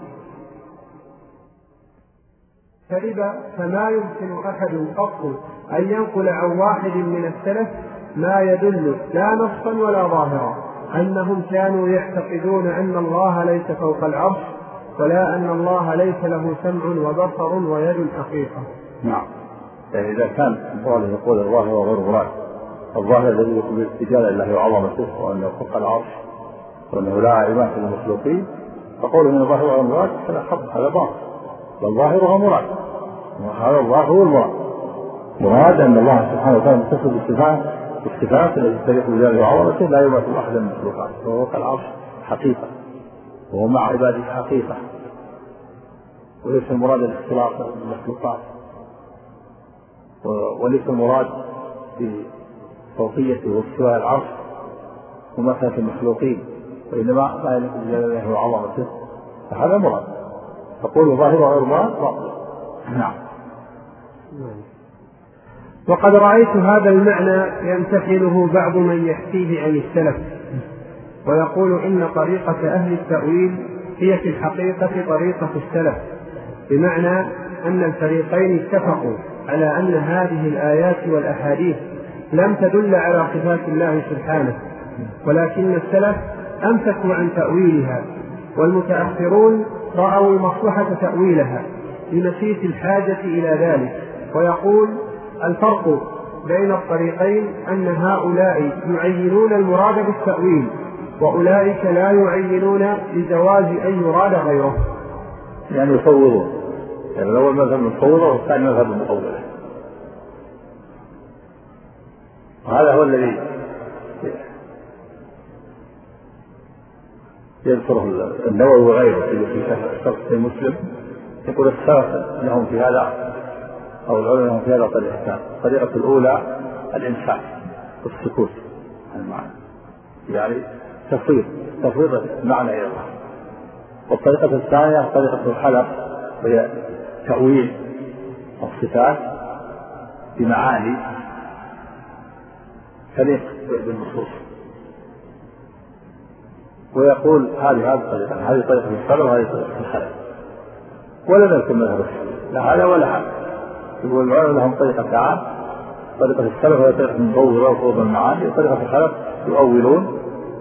كذب، فما يمكن أحد قط أن ينقل عن واحد من السلف ما يدل لا نصا ولا ظاهرا أنهم كانوا يعتقدون أن الله ليس فوق العرش، ولا أن الله ليس له سمع وبصر ويد حقيقة. نعم. يعني إذا كان الله يقول الظاهر غير مراد، الظاهر الذي يقول باستجلال الله وعظمته وأنه فوق العرش وأنه لا عبادة للمخلوقين، فقوله من الظاهر غير مراد هذا خطأ، هذا باطل، والظاهر هو مراد، وهذا الظاهر هو المراد. مراد أن الله سبحانه وتعالى متصف بالصفات الصفات التي تليق بجلاله وعظمته لا يماثل أحد من المخلوقات، وهو فوق العرش حقيقة وهو مع عباده حقيقة، وليس المراد الاختلاط بالمخلوقات، وليس المراد بفوقيته واستواء العرش ومثلة المخلوقين، وإنما ما يليق بجلاله وعظمته، فهذا مراد. فقوله ظاهر وغير مراد باطل. نعم. وقد رأيت هذا المعنى يمتحنه بعض من يحكيه عن السلف ويقول إن طريقة أهل التأويل هي في الحقيقة طريقة السلف، بمعنى أن الفريقين اتفقوا على أن هذه الآيات والأحاديث لم تدل على صفات الله سبحانه، ولكن السلف أمسكوا عن تأويلها، والمتأخرون رأوا المصلحة تأويلها لمسيس الحاجة إلى ذلك. ويقول الفرق بين الطريقين أن هؤلاء يعينون المراد بالتأويل وأولئك لا يعينون لجواز أن يراد غيره، يعني يصورون، يعني الأول مذهب المصورة والثاني مذهب المطولة. وهذا هو الذي يذكره النووي وغيره في شرح مسلم، يقول السلف لهم في هذا أو العلماء لهم في هذا طريقتان. الطريقة الأولى الإمساك والسكوت المعنى، يعني تفويض تفويض المعنى إلى الله. والطريقة الثانية طريقة الخلق، وهي تأويل الصفات بمعاني تليق بالنصوص. ويقول هذه هذه الطريقة، هذه طريقة السلف وهذه طريقة الخلق، ولا نذكر مذهب لا هذا ولا هذا. يقول العلماء لهم طريقتان، طريقة السلف وهي طريقة المطولة وفروض المعاني، وطريقة الخلق يؤولون.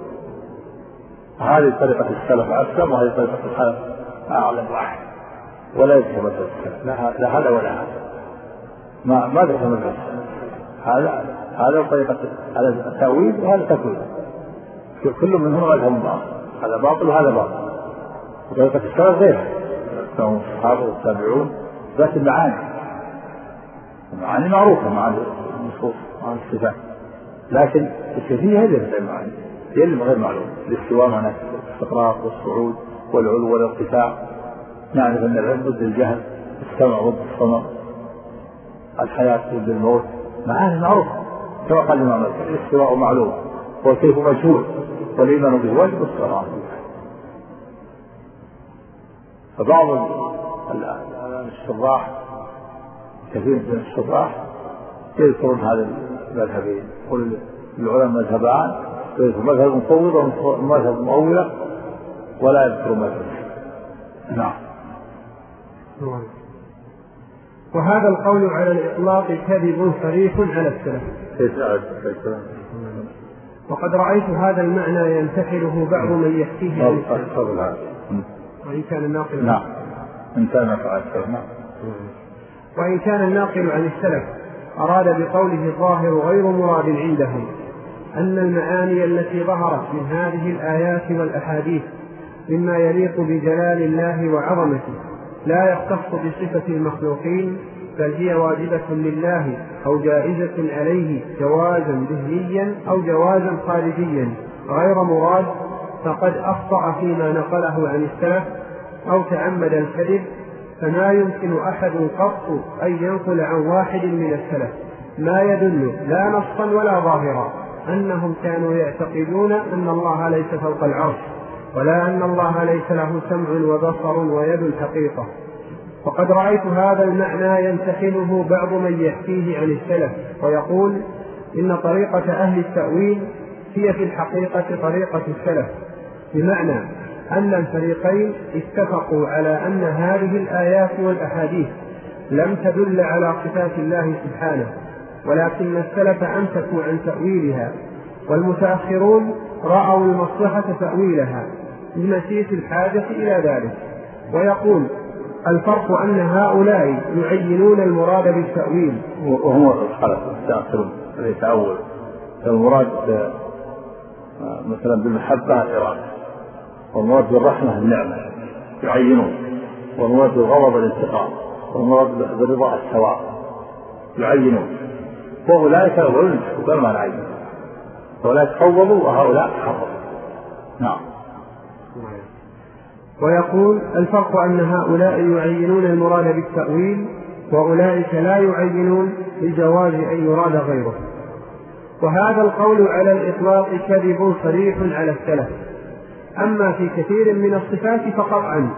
هذه طريقة السلف أسلم وهذه طريقة الخلف أعلم واحد، ولا يذكر مذهب السلف لا هذا ولا هذا، ما ما ذكر مذهب السلف. هذا هذا طريقة هذا التأويل وهذا تأويل، كل منهم مذهب باطل، هذا باطل وهذا باطل. وطريقة السلف غيرها، كانوا الصحابة والتابعون ذات المعاني، المعاني معروفة، معاني النصوص معاني الصفات، لكن الكثير هذه المعاني هي اللي غير معلومة. الاستواء معناه الاستقرار والصعود والعلو والارتفاع، نعرف أن العلم ضد الجهل، السمع ضد الصمم، الحياة ضد الموت، معاني معروفة كما قال الإمام مالك. الاستواء معلوم والكيف مجهول والإيمان به واجب والصلاة. فبعض الشراح كثير من الشراح يذكرون هذا المذهبين، يقول العلماء مذهبان، مذهب مفوض ومذهب مؤولة، ولا يذكر مذهب. نعم. وهذا القول على الإطلاق كذب صريح على السلف. وقد رأيت هذا المعنى ينتحله بعض من يحكيه عن السلف، وإن كان الناقل نعم إن كان فعل نعم وإن كان الناقل عن السلف أراد بقوله الظاهر غير مراد عندهم أن المعاني التي ظهرت من هذه الآيات والأحاديث مما يليق بجلال الله وعظمته لا يختص بصفة المخلوقين، بل هي واجبة لله أو جائزة عليه جوازا ذهنيا أو جوازا خارجيا غير مراد، فقد أخطأ فيما نقله عن السلف أو تعمد الكذب. فما يمكن أحد قط أن ينقل عن واحد من السلف ما يدل لا نصا ولا ظاهرا أنهم كانوا يعتقدون أن الله ليس فوق العرش، ولا أن الله ليس له سمع وبصر ويد الحقيقة. وقد رأيت هذا المعنى يمتحنه بعض من يحكيه عن السلف ويقول إن طريقة أهل التأويل هي في الحقيقة طريقة السلف، بمعنى أن الفريقين اتفقوا على أن هذه الآيات والأحاديث لم تدل على صفات الله سبحانه، ولكن السلف أمسكوا عن تأويلها، والمتأخرون رأوا المصلحة تأويلها لمسيس الحاجة إلى ذلك. ويقول الفرق أن هؤلاء يعينون المراد بالتأويل وهم الخلق المتأخرون يتأول المراد مثلا بالمحبة الإرادة، والمراد بالرحمة النعمة يعينون، والمراد بالغضب الانتقام، والمراد بالرضا الثواب يعينون. وأولئك يقولون وقال ما نعين، وأولئك فوضوا وهؤلاء حفظوا. نعم. ويقول الفرق أن هؤلاء يعينون المراد بالتأويل وأولئك لا يعينون لجواز أن يراد غيره. وهذا القول على الإطلاق كذب صريح على السلف. أما في كثير من الصفات فقطعا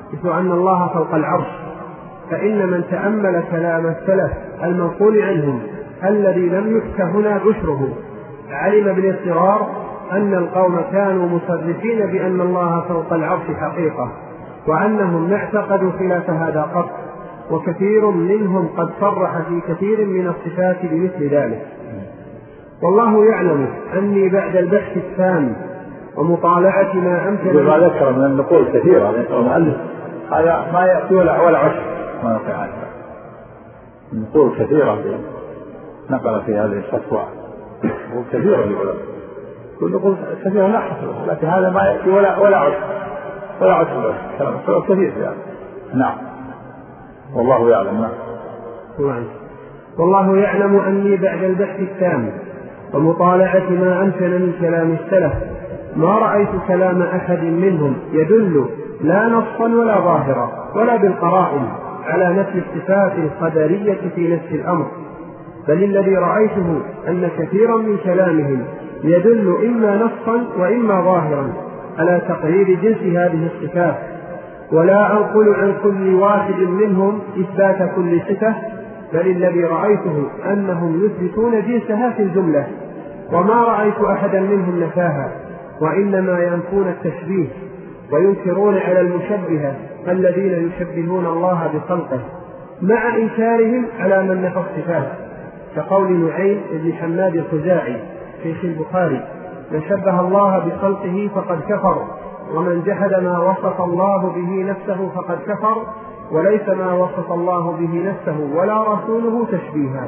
مثل أن الله فوق العرش، فإن من تأمل كلام السلف المنقول عنهم الذي لم يحك هنا بشره علم بالاضطرار أن القوم كانوا مصرحين بأن الله فوق العرش حقيقة، وأنهم ما اعتقدوا خلاف هذا قط، وكثير منهم قد صرح في كثير من الصفات بمثل ذلك. والله يعلم أني بعد البحث التام ومطالعة ما أمكن ما ذكر من النقول كثيرة المؤلف هذا ما يأتي ولا ولا عشر ما نقع عنها، النقول كثيرة نقل في هذه الفتوى وكثيرة للعلماء كل نقول كثيرة لا حصر، لكن هذا ما يأتي ولا ولا عشر ولا عشر كلام كثير يعني. نعم والله يعلم. نعم والله يعلم أني بعد البحث التام ومطالعة ما أمكن من كلام السلف ما رأيت كلام أحد منهم يدل لا نصا ولا ظاهرا ولا بالقرائن على نفي الصفات القدرية في نفس الأمر، بل الذي رأيته أن كثيرا من كلامهم يدل إما نصا وإما ظاهرا على تقرير جنس هذه الصفات، ولا أنقل عن كل واحد منهم إثبات كل صفة، بل الذي رأيته أنهم يثبتون جنسها في الجملة، وما رأيت أحدا منهم نفاها، وإنما ينفون التشبيه وينكرون على المشبهة الذين يشبهون الله بخلقه مع إنكارهم على من نفى الصفات، كقول نعيم بن حماد الخزاعي في البخاري: من شبه الله بخلقه فقد كفر، ومن جحد ما وصف الله به نفسه فقد كفر، وليس ما وصف الله به نفسه ولا رسوله تشبيها.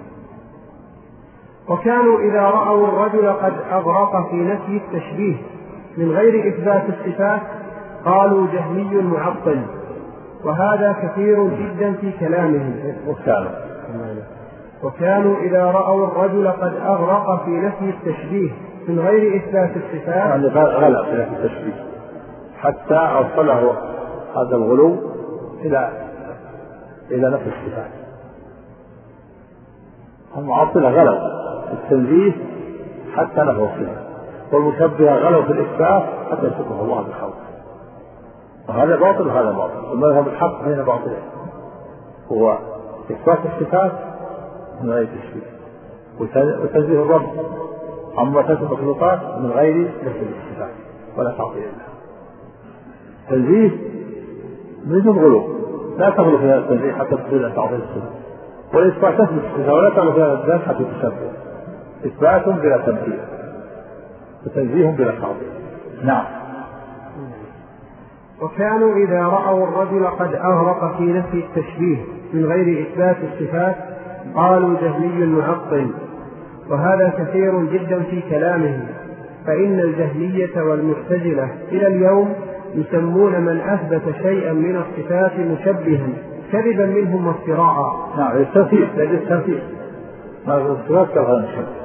وكانوا إذا رأوا الرجل قد أغرق في نفي التشبيه من غير إثبات الصفات قالوا جهمي معطل، وهذا كثير جدا في كلامهم. وكانوا إذا رأوا الرجل قد أغرق في نفي التشبيه من غير إثبات الصفات يعني غلق في نفي التشبيه حتى أوصله هذا الغلو إلى إلى نفي الصفات. المعطلة غلوا في التنزيه حتى نفوا الصفات، والمشبهة غلوا في الإثبات حتى يشبه الله بخلقه، وهذا باطل وهذا باطل. والمذهب الحق بين باطلين هو إثبات الصفات من غير تشبيه، وتنزيه الرب عما تثبت المخلوقات من غير نفي الصفات ولا تعطيل لها. تنزيه مثل الغلو، لا تغلو فيها التنزيه حتى تصل تعطيل الصفات، والإثبات تثبت الصفات ولا تغلو فيها الذات حتى تشبه. إثبات بلا تمثيل وتنزيه بلا تعطيل. نعم. وكانوا إذا رأوا الرجل قد أغرق في نفي التشبيه من غير إثبات الصفات قالوا جهمي معطل، وهذا كثير جدا في كلامهم، فإن الجهمية والمعتزلة إلى اليوم يسمون من أثبت شيئا من الصفات مشبها كذبا منهم وافتراء. نعم التنفيذ لدى التنفيذ ما هو الصفات كغير مشبه،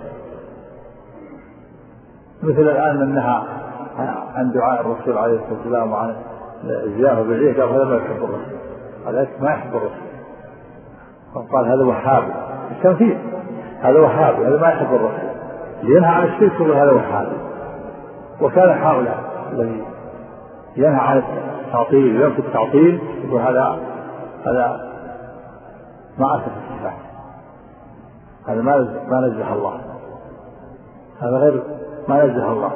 مثل الآن أنها عن دعاء الرسول عليه الصلاة والسلام وعن الزيارة بالعيد قال هذا ما يحب الرسول، هذا ما يحب الرسول، فقال هذا وهابي. التنفيذ هذا وهابي، هذا ما يحب الرسول، ينهى عن الشرك وهذا وهابي. وكان هؤلاء الذي ينهى عن التعطيل وينفي التعطيل يقول هذا هذا ما أثبت الصفات، هذا ما ما نزه الله، هذا غير ما نزه الله.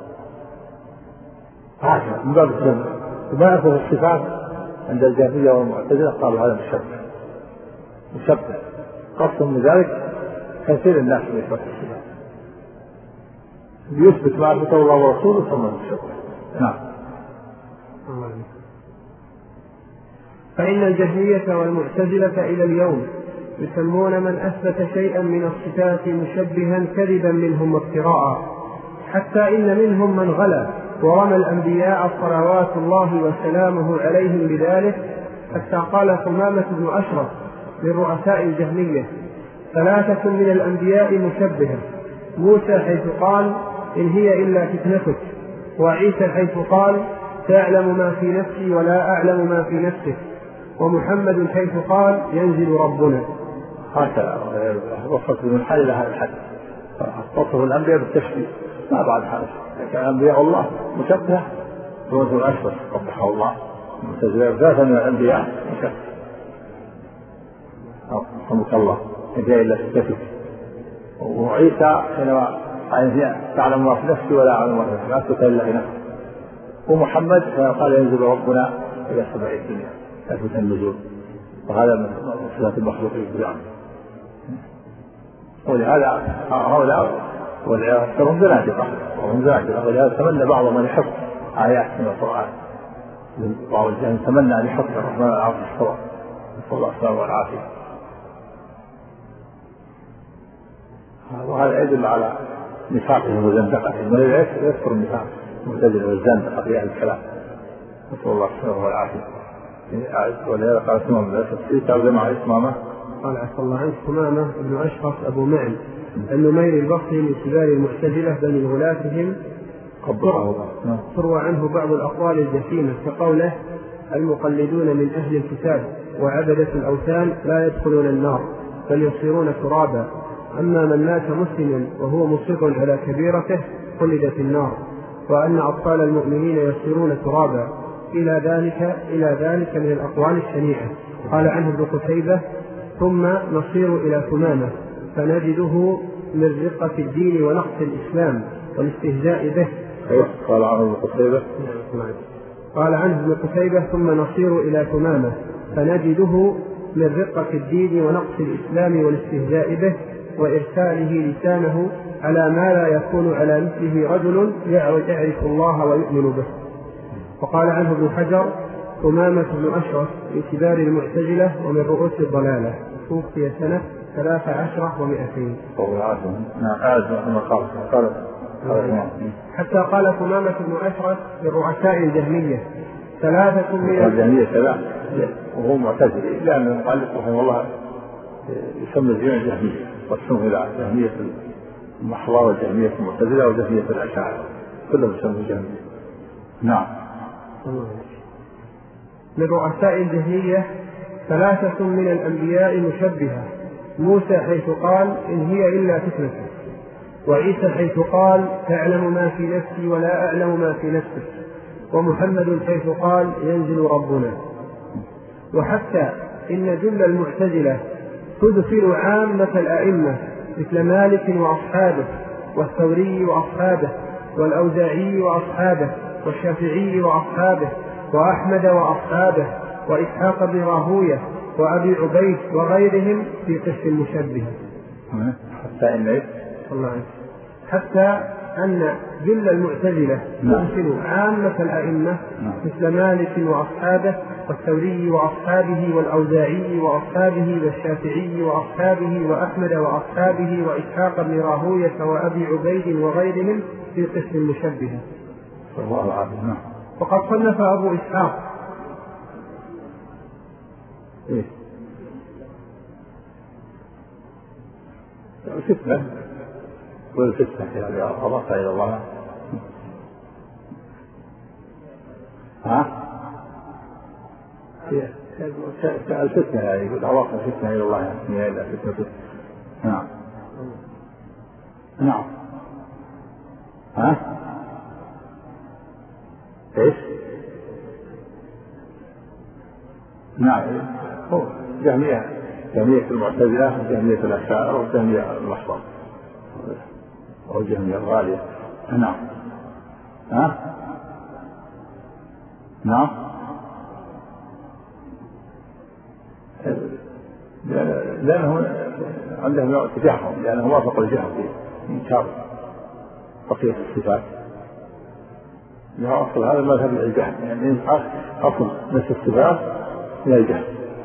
هكذا من باب الجمع وما أثبت الصفات عند الجهمية والمعتزلة قالوا هذا مشبه مشبه قصد من ذلك كثير الناس من إثبات الصفات يثبت ما أثبته الله ورسوله ثم المشبه. نعم. فإن الجهمية والمعتزلة إلى اليوم يسمون من أثبت شيئا من الصفات مشبها كذبا منهم وافتراء، حتى إن منهم من غلا ورمى الأنبياء صلوات الله وسلامه عليهم بذلك، حتى قال ثمامة بن أشرف من رؤساء الجهمية: ثلاثة من الأنبياء مشبهة، موسى حيث قال إن هي إلا فتنتك، وعيسى حيث قال تعلم ما في نفسي ولا أعلم ما في نفسك، ومحمد حيث قال ينزل ربنا. هكذا وصف من حل لها الحد، وصف الأنبياء بالتشبيه ما بعد هذا، كان أنبياء الله مشبهة ومثل أشرف قبحه الله المعتزلة ثلاثة من الأنبياء رحمك الله جاء إلا ستة. وعيسى حينما تعلم ما في نفسي ولا أعلم ما في نفسي لا تثبت إلا في نفسي. ومحمد قال ينزل ربنا إلى سبع الدنيا ثبت النزول، وهذا من صفات المخلوقين بالعمل. ولهذا هؤلاء والعياذ أكثرهم زنادقة وهم زنادقة، ولهذا تمنى بعضهم أن يحفظ آيات من القرآن. بعض الجهل تمنى أن يحفظ الرحمن العرش استوى، نسأل الله السلامة والعافية. وهذا يدل على نفاقهم وزندقتهم، ولذلك يذكر النفاق المعتزلة والزندقة في أهل الكلام، نسأل الله السلامة والعافية. ولهذا قال ثمامة لا تفسير تعزم على إسمامة. قال عفى الله عنه ثمامة بن أشخص أبو معن النمير البصري من كبار المعتزلة بل من غلاتهم، تروى عنه بعض الأقوال الجسيمة كقوله المقلدون من أهل الكتاب وعبدة الأوثان لا يدخلون النار بل يصيرون ترابا، أما من مات مسلما وهو مصر على كبيرته خلد في النار، وأن أطفال المؤمنين يصيرون ترابا إلى ذلك إلى ذلك من الأقوال الشنيعة. قال عنه ابن قتيبة ثم نصير إلى ثمامة فنجده من رقة الدين ونقص الإسلام والاستهزاء به. قال عنه ابن قتيبة قال عنه ابن قتيبة ثم نصير إلى ثمامة فنجده من رقة الدين ونقص الإسلام والاستهزاء به وإرساله لسانه على ما لا يكون على مثله رجل يعرف الله ويؤمن به. وقال عنه ابن حجر ثمامة بن أشرف من كبار المعتزلة ومن رؤوس الضلالة، توفي سنة ثلاث عشرة ومئتين. حتى قال ثمامة بن أشرف لرؤساء الجهمية ثلاثة من الجهمية ثلاثة وهو معتزل، لأن المؤلف رحمه الله يسمى الجميع جهمية، والسمه إلى جهمية المحضة والجهمية المعتزلة وجهمية الأشاعرة كلهم يسموا جهمية. نعم. لرؤساء الجهمية ثلاثة من الأنبياء مشبهة، موسى حيث قال إن هي إلا فتنة، وعيسى حيث قال تعلم ما في نفسي ولا أعلم ما في نفسك، ومحمد حيث قال ينزل ربنا. وحتى إن جل المعتزلة تدخل عامة الأئمة مثل مالك وأصحابه والثوري وأصحابه والأوزاعي وأصحابه والشافعي وأصحابه وأحمد وأصحابه وإسحاق بن راهوية وأبي عبيد وغيرهم في قسم المشبه. حتى إن حتى أن جل المعتزلة تدخل عامة الأئمة مثل مالك وأصحابه والثوري وأصحابه والأوزاعي وأصحابه والشافعي وأصحابه وأحمد وأصحابه وإسحاق بن راهوية وأبي عبيد وغيرهم في قسم المشبه. وقد صنف أبو إسحاق إيه؟ فتنة والفتنة يعني أضاف إلى الله. ها؟ الفتنة يعني يقول أضاف الفتنة إلى الله يعني إلى فتنة. نعم. نعم. ها؟ إيش؟ نعم. جهمية جهمية المعتزلة وجهمية الأشاعرة وجهمية المحضر وجهمية الغالية. نعم. ها؟ نعم. لأنهم عندهم نوع تجاههم، لأنهم وافقوا الجهل في إنكار بقية الصفات. أصل هذا المذهب الجهل، يعني أصل نفس الصفات من الجهل،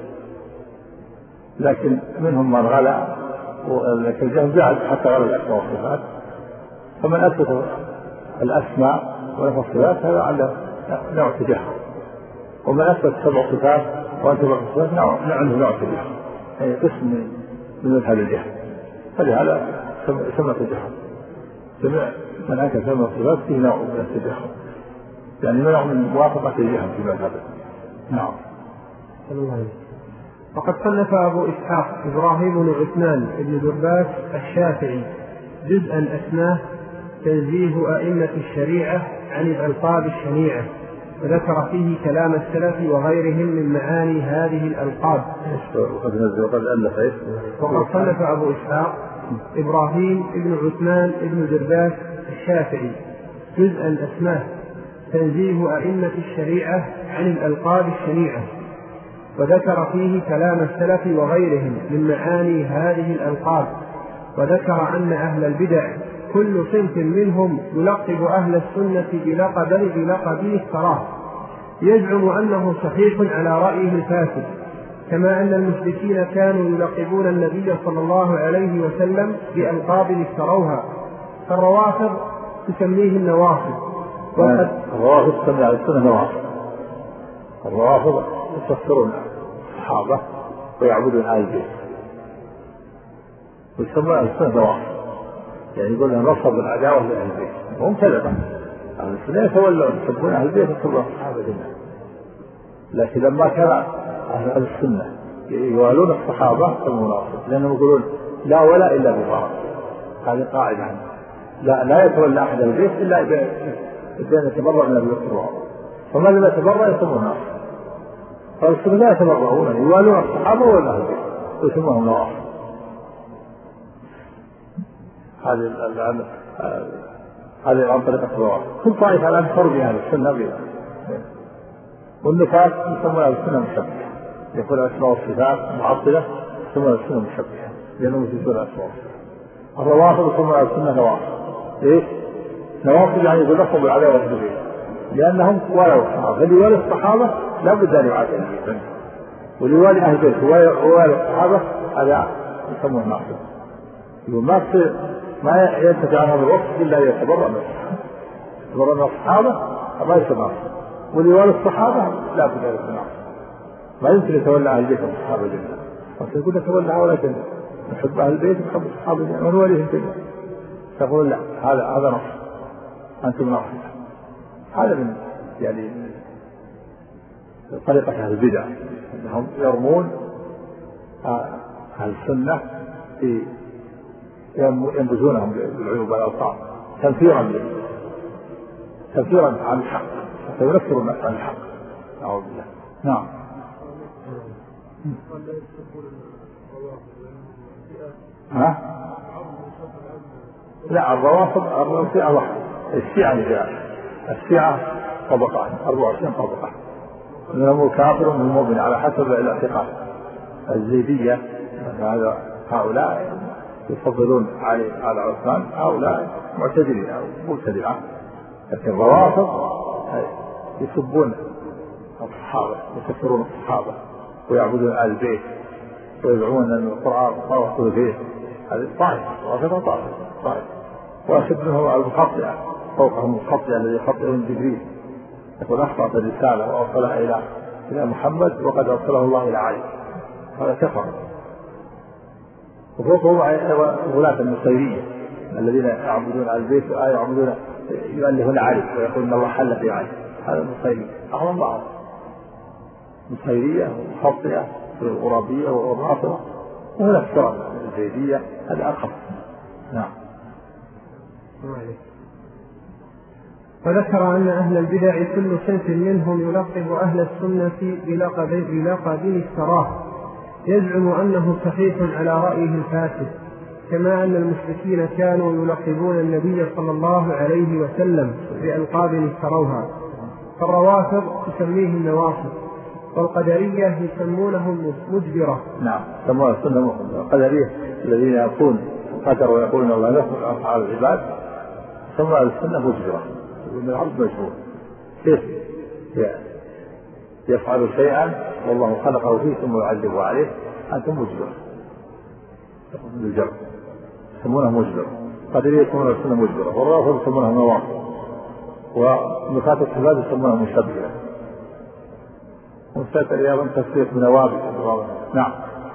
لكن منهم من غلا، ولكن الجهل زاد حتى غلا الأسماء والصفات. فمن أثبت الأسماء ونفى الصفات هذا عنده نوع تجاهل، ومن أثبت سبع صفات وأنتم الصفات عنده نوع تجاهل، يعني قسم من مذهب الجهل. فلهذا سمى تجاهل. جميع من أنكر سبع صفات فيه نوع من التجاهل، يعني نوع من موافقة الجهل في مذهبه. نعم. وقد صنف أبو إسحاق إبراهيم بن عثمان بن درباس الشافعي جزءا أسماه تنزيه أئمة الشريعة عن الألقاب الشنيعة، وذكر فيه كلام السلف وغيرهم من معاني هذه الألقاب. وقد صنف أبو إسحاق إبراهيم ابن عثمان ابن درداس الشافعي جزءا أسماه تنزيه أئمة الشريعة عن الألقاب الشنيعة، وذكر فيه كلام السلف وغيرهم من معاني هذه الألقاب، وذكر أن أهل البدع كل صنف منهم يلقب أهل السنة بلقب بلقب افتراه، يزعم أنه صحيح على رأيه الفاسد، كما أن المشركين كانوا يلقبون النبي صلى الله عليه وسلم بألقاب افتروها، فالروافض تسميه النواصب. وقد الروافض تسمى السنة نواصب. الروافض يفسرون الصحابة ويعبدون آل البيت ويسمى السنة نواصب، يعني يقول لها نصب العداوة لأهل البيت وهم كذبا. أهل السنة يتولون يحبون أهل البيت ويحبون الصحابة جميعا، لكن لما كان أهل السنة يوالون الصحابة فالمناصب، لأنهم يقولون لا ولا إلا بطاعة. هذه قاعدة عنه، لا لا يتولى أحد البيت إلا إذا يتبرأ من البيت الواقع، فما لم يتبرأ يسمونه ناصب. فالسنة لا يتبرؤون، يوالون الصحابة ولا أهل البيت ويسمونهم نواصب. هذه هذه عن طريقة الروافض. كل طائفة الآن تربي أهل السنة بها، والنفاق يسمى أهل السنة مشبهة، يقول الأسماء والصفات معطلة يسمى أهل السنة مشبهة لأنهم يثبتون الأسماء والصفات. الروافض يسمى أهل السنة نواصب. إيه؟ نواصب يعني يتلقوا بالعداوة والبغض، لأنهم ولوا الصحابة، فاللي يوالي الصحابة لا بد أن يعادي أهل البيت، واللي يوالي أهل البيت ويوالي الصحابة هذا يسمونه ناصب. ما ما ينتفع عن هذا الوقت إلا يتبرأ من الصحابة، يتبرأ من الصحابة ما يسمى ناصب، واللي يوالي الصحابة لا بد أن يكون ناصب. ما يمكن يتولى أهل البيت والصحابة جميعا، بس يقول يتولى هؤلاء جميعا، نحب أهل البيت ونحب الصحابة جميعا ونوليهم جميعا. تقول لا، هذا هذا نصب، أنتم ناصب. هذا من يعني طريقة أهل البدع، أنهم يرمون أهل السنة في ينبذونهم بالعيوب والألقاب تنفيرا تنفيرا عن الحق، حتى ينفروا الناس عن الحق. أعوذ بالله. نعم. ها؟ لا، الروافض الفئة واحدة، الشيعة فئة، الشيعة طبقات أربعة وعشرين طبقة، منهم الكافر ومن المؤمن على حسب الاعتقاد. الزيدية هذا هؤلاء يفضلون علي على عثمان، هؤلاء معتدلين أو مبتدعة. لكن الروافض يسبون الصحابة ويكفرون الصحابة ويعبدون آل البيت ويدعون أن القرآن فرقوا فيه. هذه طائفة رافضة طائفة طائفة وأشد منهم المخطئة فوقهم المخطئة الذي يخطئهم جبريل، يقول أخطأت الرسالة وأرسلها إلى إلى محمد وقد أرسله الله إلى علي، هذا كفر. وفوقهم غلاة النصيرية الذين يعبدون آل البيت ويعبدون يؤلهون علي ويقول إن الله حل في علي، هذا النصيرية أعظم بعض. نصيرية ومخطئة والغرابية والرافضة، وهناك فرق الزيدية هذا أخف. نعم. وذكر أن أهل البدع كل صنف منهم يلقب أهل السنة بلقب بلقب افتراه، يزعم أنه صحيح على رأيه الفاسد، كما أن المشركين كانوا يلقبون النبي صلى الله عليه وسلم بألقاب افتروها، فالروافض تسميه النواصب، والقدرية يسمونهم مجبرة. نعم، سموها السنة القدرية الذين يقولون قدر ويقولون الله يخلق أفعال العباد، سموها السنة مجبرة، ومن العبد مجبور. كيف يفعل شيئا والله خلقه فيه ثم يعذبه عليه، أنتم مجبر بالجر، يسمونها مجبر. قدرية يسمونها السنة مجبرة، والرافض يسمونها نواصب، ونفاة الصفات يسمونها مشبهة، ومستتر أيضا تسوية بنوابل. نعم.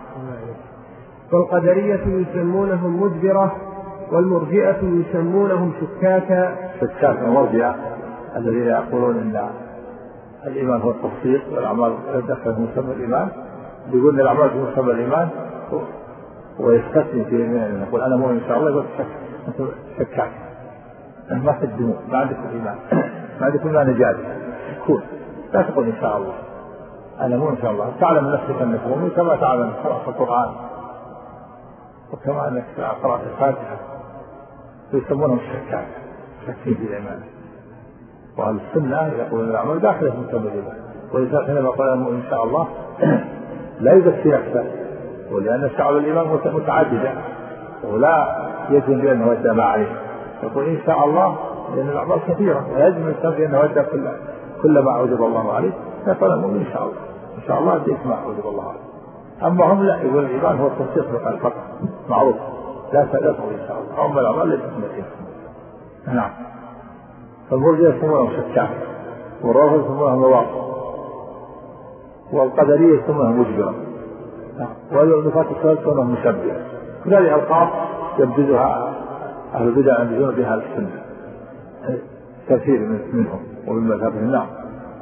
والقدرية يسمونهم مجبرة، والمرجئة يسمونهم شكاكا. شكاكا مرجئة الذين يقولون إن الإيمان هو التصديق والأعمال داخل في مسمى الإيمان، يقول إن الأعمال في مسمى الإيمان ويستثني في يمينه، يقول أنا مؤمن إن شاء الله، يقول شكاك، ما تقدمون، ما عندكم إيمان، ما عندكم لا نجاة، تكون، لا تقول إن شاء الله، أنا مو إن شاء الله، تعلم نفسك أنك مؤمن كما تعلم قراءة القرآن وكما أنك قراءة الفاتحة، ويسمونهم الشكاك، شاكين في الإيمان. وأهل السنة يقولون الأعمال داخلة في المتميزة، ولذلك حينما قال المؤمن إن شاء الله لا يزكي نفسه، ولأن شعب الإيمان متعددة ولا يجب بأنه يدى ما عليه، يقول إن شاء الله لأن الأعمال كثيرة ويجب الإنسان بأنه يدى كل كل ما أوجب الله عليه، فقال المؤمن إن شاء الله إن شاء الله يديك ما أوجب الله عليه. أما هم لا، يقول الإيمان هو التصديق بالقلب فقط، معروف، لا تقول إن شاء الله، أما الأعمال ليست مثيلة. نعم. فالمرجئة يسمونهم شكاك، والرافضة يسمونها نواقض، والقدرية يسمونها مجبرة، والنفاة الثالث يسمونهم مشبهة. كل هذه ألقاب يبدلها أهل البدع ينبذون بها السنة كثير منهم ومن مذهبهم. نعم.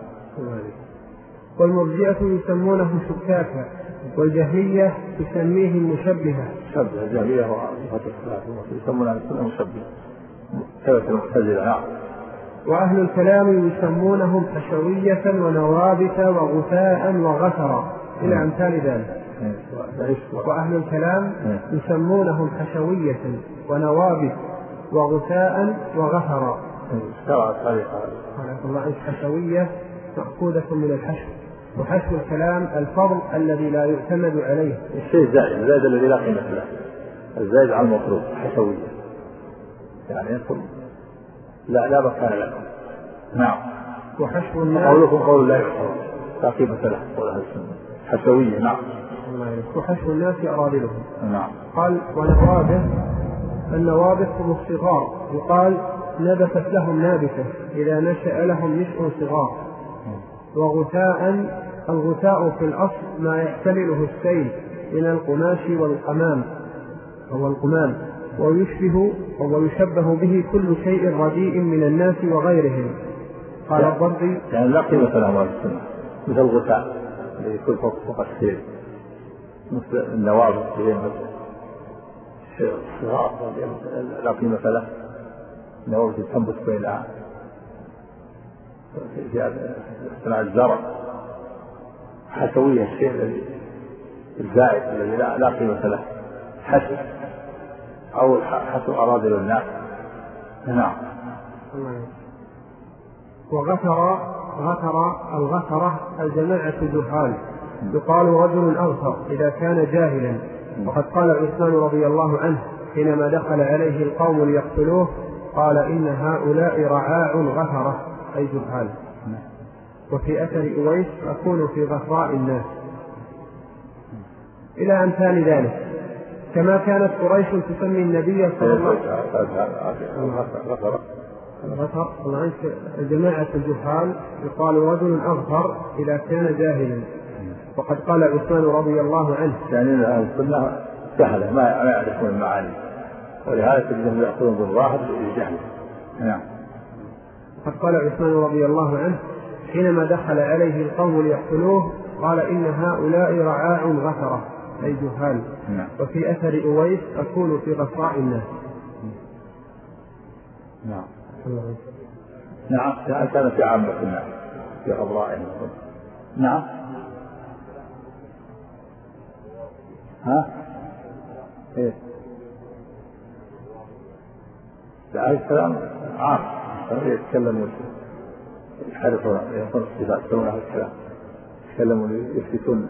والمرجئة يسمونه شكاكا، والجهمية تسميهم مشبهة. مشبهة الجهمية ونفاة الثالث يسمونها السنة مشبهة كذلك المعتزلة. نعم. وأهل الكلام يسمونهم حشوية ونوابت وغثاء وغثرا إلى أمثال ذلك. وأهل الكلام يسمونهم حشوية ونوابت وغثاء وغثرا. الله حشوية مأخوذة من الحشو، وحشو الكلام الفضل الذي لا يعتمد عليه، الشيء زائد، الزائد الذي لا قيمة له، الزائد على المطلوب حشوية، يعني يقول لا لا مكان لكم. نعم. وحشو الناس قولكم قول لا يعتبر لا قيمة له ولا السنة حشوية. نعم. وحشو الناس أراذلهم. نعم. قال ونوابت، النوابت هم الصغار، يقال نبتت لهم نابتة إذا نشأ لهم نشء صغار. وغثاء، الغثاء في الأصل ما يحتمله السيل من القماش والقمام أو القمام، ويشبه أو يشبه به كل شيء رديء من الناس وغيرهم. قال الضربي يعني لا قيمة له السنة، مثل الغثاء الذي يكون فوق فوق السيل، مثل النوابت الشيء الصغار لا قيمة له، النوابت تنبت بين في صناعة الزرع، حشوية الشيء الذي الزائد الذي لا, لا قيمة له، حشو أو حشو أراذل الناس. نعم. وغثر، غثر الغثرة الجماعة جهال، يقال رجل أغثر إذا كان جاهلا. وقد قال عثمان رضي الله عنه حينما دخل عليه القوم ليقتلوه قال إن هؤلاء رعاع غثرة أي جهال. وفي أثر أويس أكون في غثراء الناس إلى أمثال ذلك. كما كانت قريش تسمي النبي صلى الله عليه وسلم الغثر الجماعة الجهال، يقال رجل أغثر إذا كان جاهلا. وقد قال عثمان رضي الله عنه يعني أهل السنة جهلة ما يعرفون المعاني، ولهذا تجدهم يأخذون بالظاهر للجهل. نعم. قد قال عثمان رضي الله عنه حينما دخل عليه القوم ليقتلوه قال إن هؤلاء رعاع غثرة أي جهال. نعم. وفي أثر أويس أكون في غثراء الناس. نعم. نعم. كان في عامة الناس في غضرائهم. نعم. ها ايه عليه السلام عام يتكلمون يحرفون يقول الصفات يسمون هذا الكلام، يتكلمون يثبتون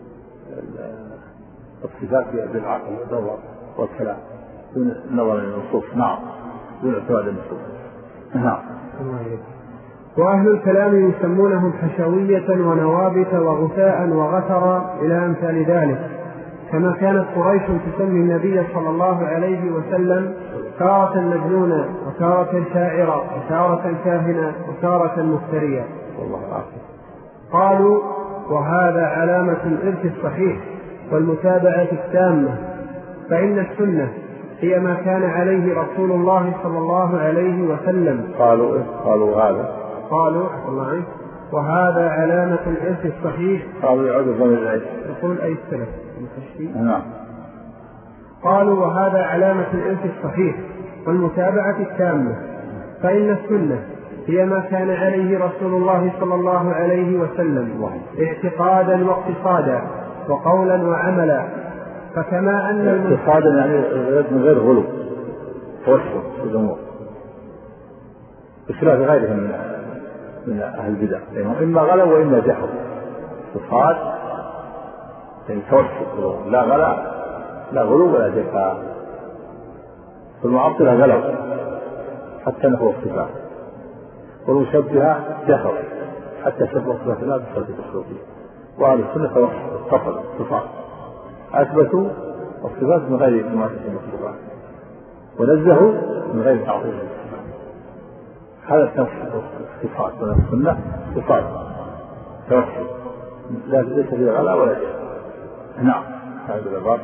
الصفات بالعقل والنظر والكلام دون النظر للنصوص. نعم. دون اعتماد النصوص. نعم. وأهل الكلام يسمونهم حشوية ونوابت وغثاء وغثرا إلى أمثال ذلك. كما كانت قريش تسمي النبي صلى الله عليه وسلم تارة مجنونا وتارة شاعرا وتارة كاهنا وتارة مفتريا. قالوا وهذا علامة الإرث الصحيح والمتابعة التامة، فإن السنة هي ما كان عليه رسول الله صلى الله عليه وسلم. قالوا قالوا هذا قالوا الله وهذا علامة الإرث الصحيح. قالوا يعود ضمن العيش يقول أي السلف. نعم. قالوا وهذا علامة الإرث الصحيح والمتابعة التامة، فإن السنة هي ما كان عليه رسول الله صلى الله عليه وسلم اعتقادا واقتصادا وقولا وعملا. فكما أن اقتصادا يعني من غير غلو توسع في الأمور بخلاف غيرهم من من أهل البدع، إما غلو وإما جحر. اقتصاد يعني توسع، لا غلا لا غلو ولا جفاء. فالمعطلة غلو حتى نفوا اقتصاد، والمشبهة جحر حتى شبه صفات الله بصفات الخلقية. وأهل السنة اتصل اتصال أثبتوا الصفات من غير مماثلة المخلوقات ونزهوا من غير تعطيل الصفات. هذا اتصال من السنة اتصال توسل لا ليس فيه غلا ولا جهل. نعم هذا الباب.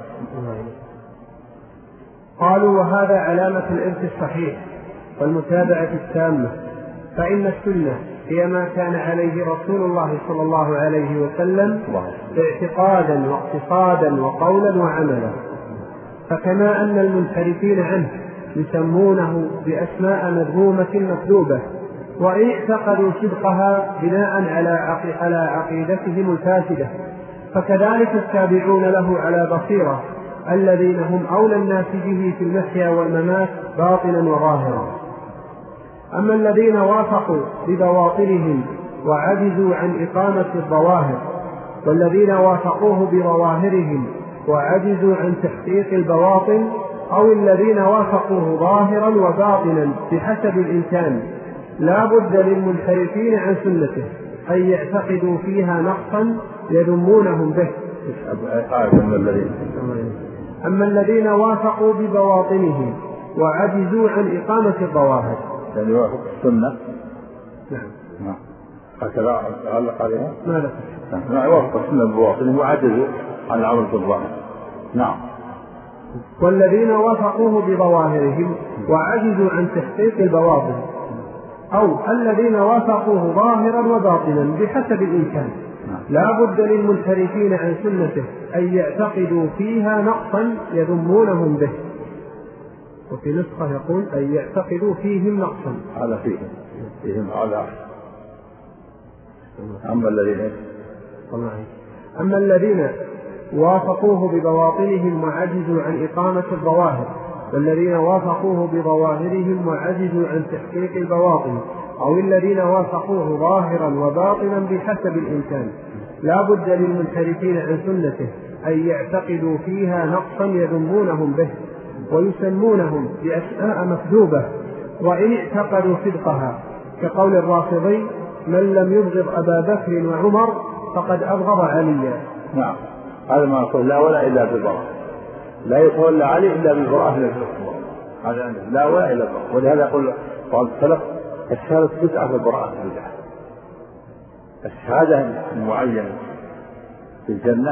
قالوا وهذا علامة الإرث الصحيح والمتابعة التامة، فإن السنة هي ما كان عليه رسول الله صلى الله عليه وسلم اعتقادا واقتصادا وقولا وعملا. فكما أن المنحرفين عنه يسمونه بأسماء مذمومة مكذوبة وإن اعتقدوا صدقها بناء على عقيدتهم الفاسدة، فكذلك التابعون له على بصيرة الذين هم أولى الناس به في المحيا والممات باطنا وظاهرا. أما الذين وافقوا ببواطنهم وعجزوا عن إقامة الظواهر، والذين وافقوه بظواهرهم وعجزوا عن تحقيق البواطن، أو الذين وافقوه ظاهرا وباطنا بحسب الإمكان، لا بد للمنحرفين عن سنته أن يعتقدوا فيها نقصا يذمونهم به. أما الذين وافقوا ببواطنهم وعجزوا عن إقامة الظواهر يعني يوافق السنة. نعم هكذا علق عليها. ماذا؟ نعم يوافق السنة ببواطنهم وعجزوا عن العمل بالظاهر. نعم. والذين وافقوه بظواهرهم وعجزوا عن تحقيق البواطن، أو الذين وافقوه ظاهرا وباطنا بحسب الإمكان، لا بد للمنحرفين عن سنته أن يعتقدوا فيها نقصا يذمونهم به. وفي نسخة يقول أن يعتقدوا فيهم نقصا. هذا فيهم فيهم هذا. أما الذين أما الذين وافقوه ببواطنهم وعجزوا عن إقامة الظواهر، والذين وافقوه بظواهرهم وعجزوا عن تحقيق البواطن، أو الذين وافقوه ظاهرا وباطنا بحسب الإمكان، لا بد للمنحرفين عن سنته أن يعتقدوا فيها نقصا يذمونهم به ويسمونهم بأسماء مكذوبة وإن اعتقدوا صدقها، كقول الرافضي: من لم يبغض أبا بكر وعمر فقد أبغض عليا. نعم هذا ما يقول لا ولا إلا بالبراءة، لا يقول لا علي إلا بالبراءة إلا بالبراءة، هذا لا ولا إلا بالبراءة. ولهذا يقول بعض السلف: الشهادة بدعة والبراءة بدعة. الشهادة المعينة في الجنة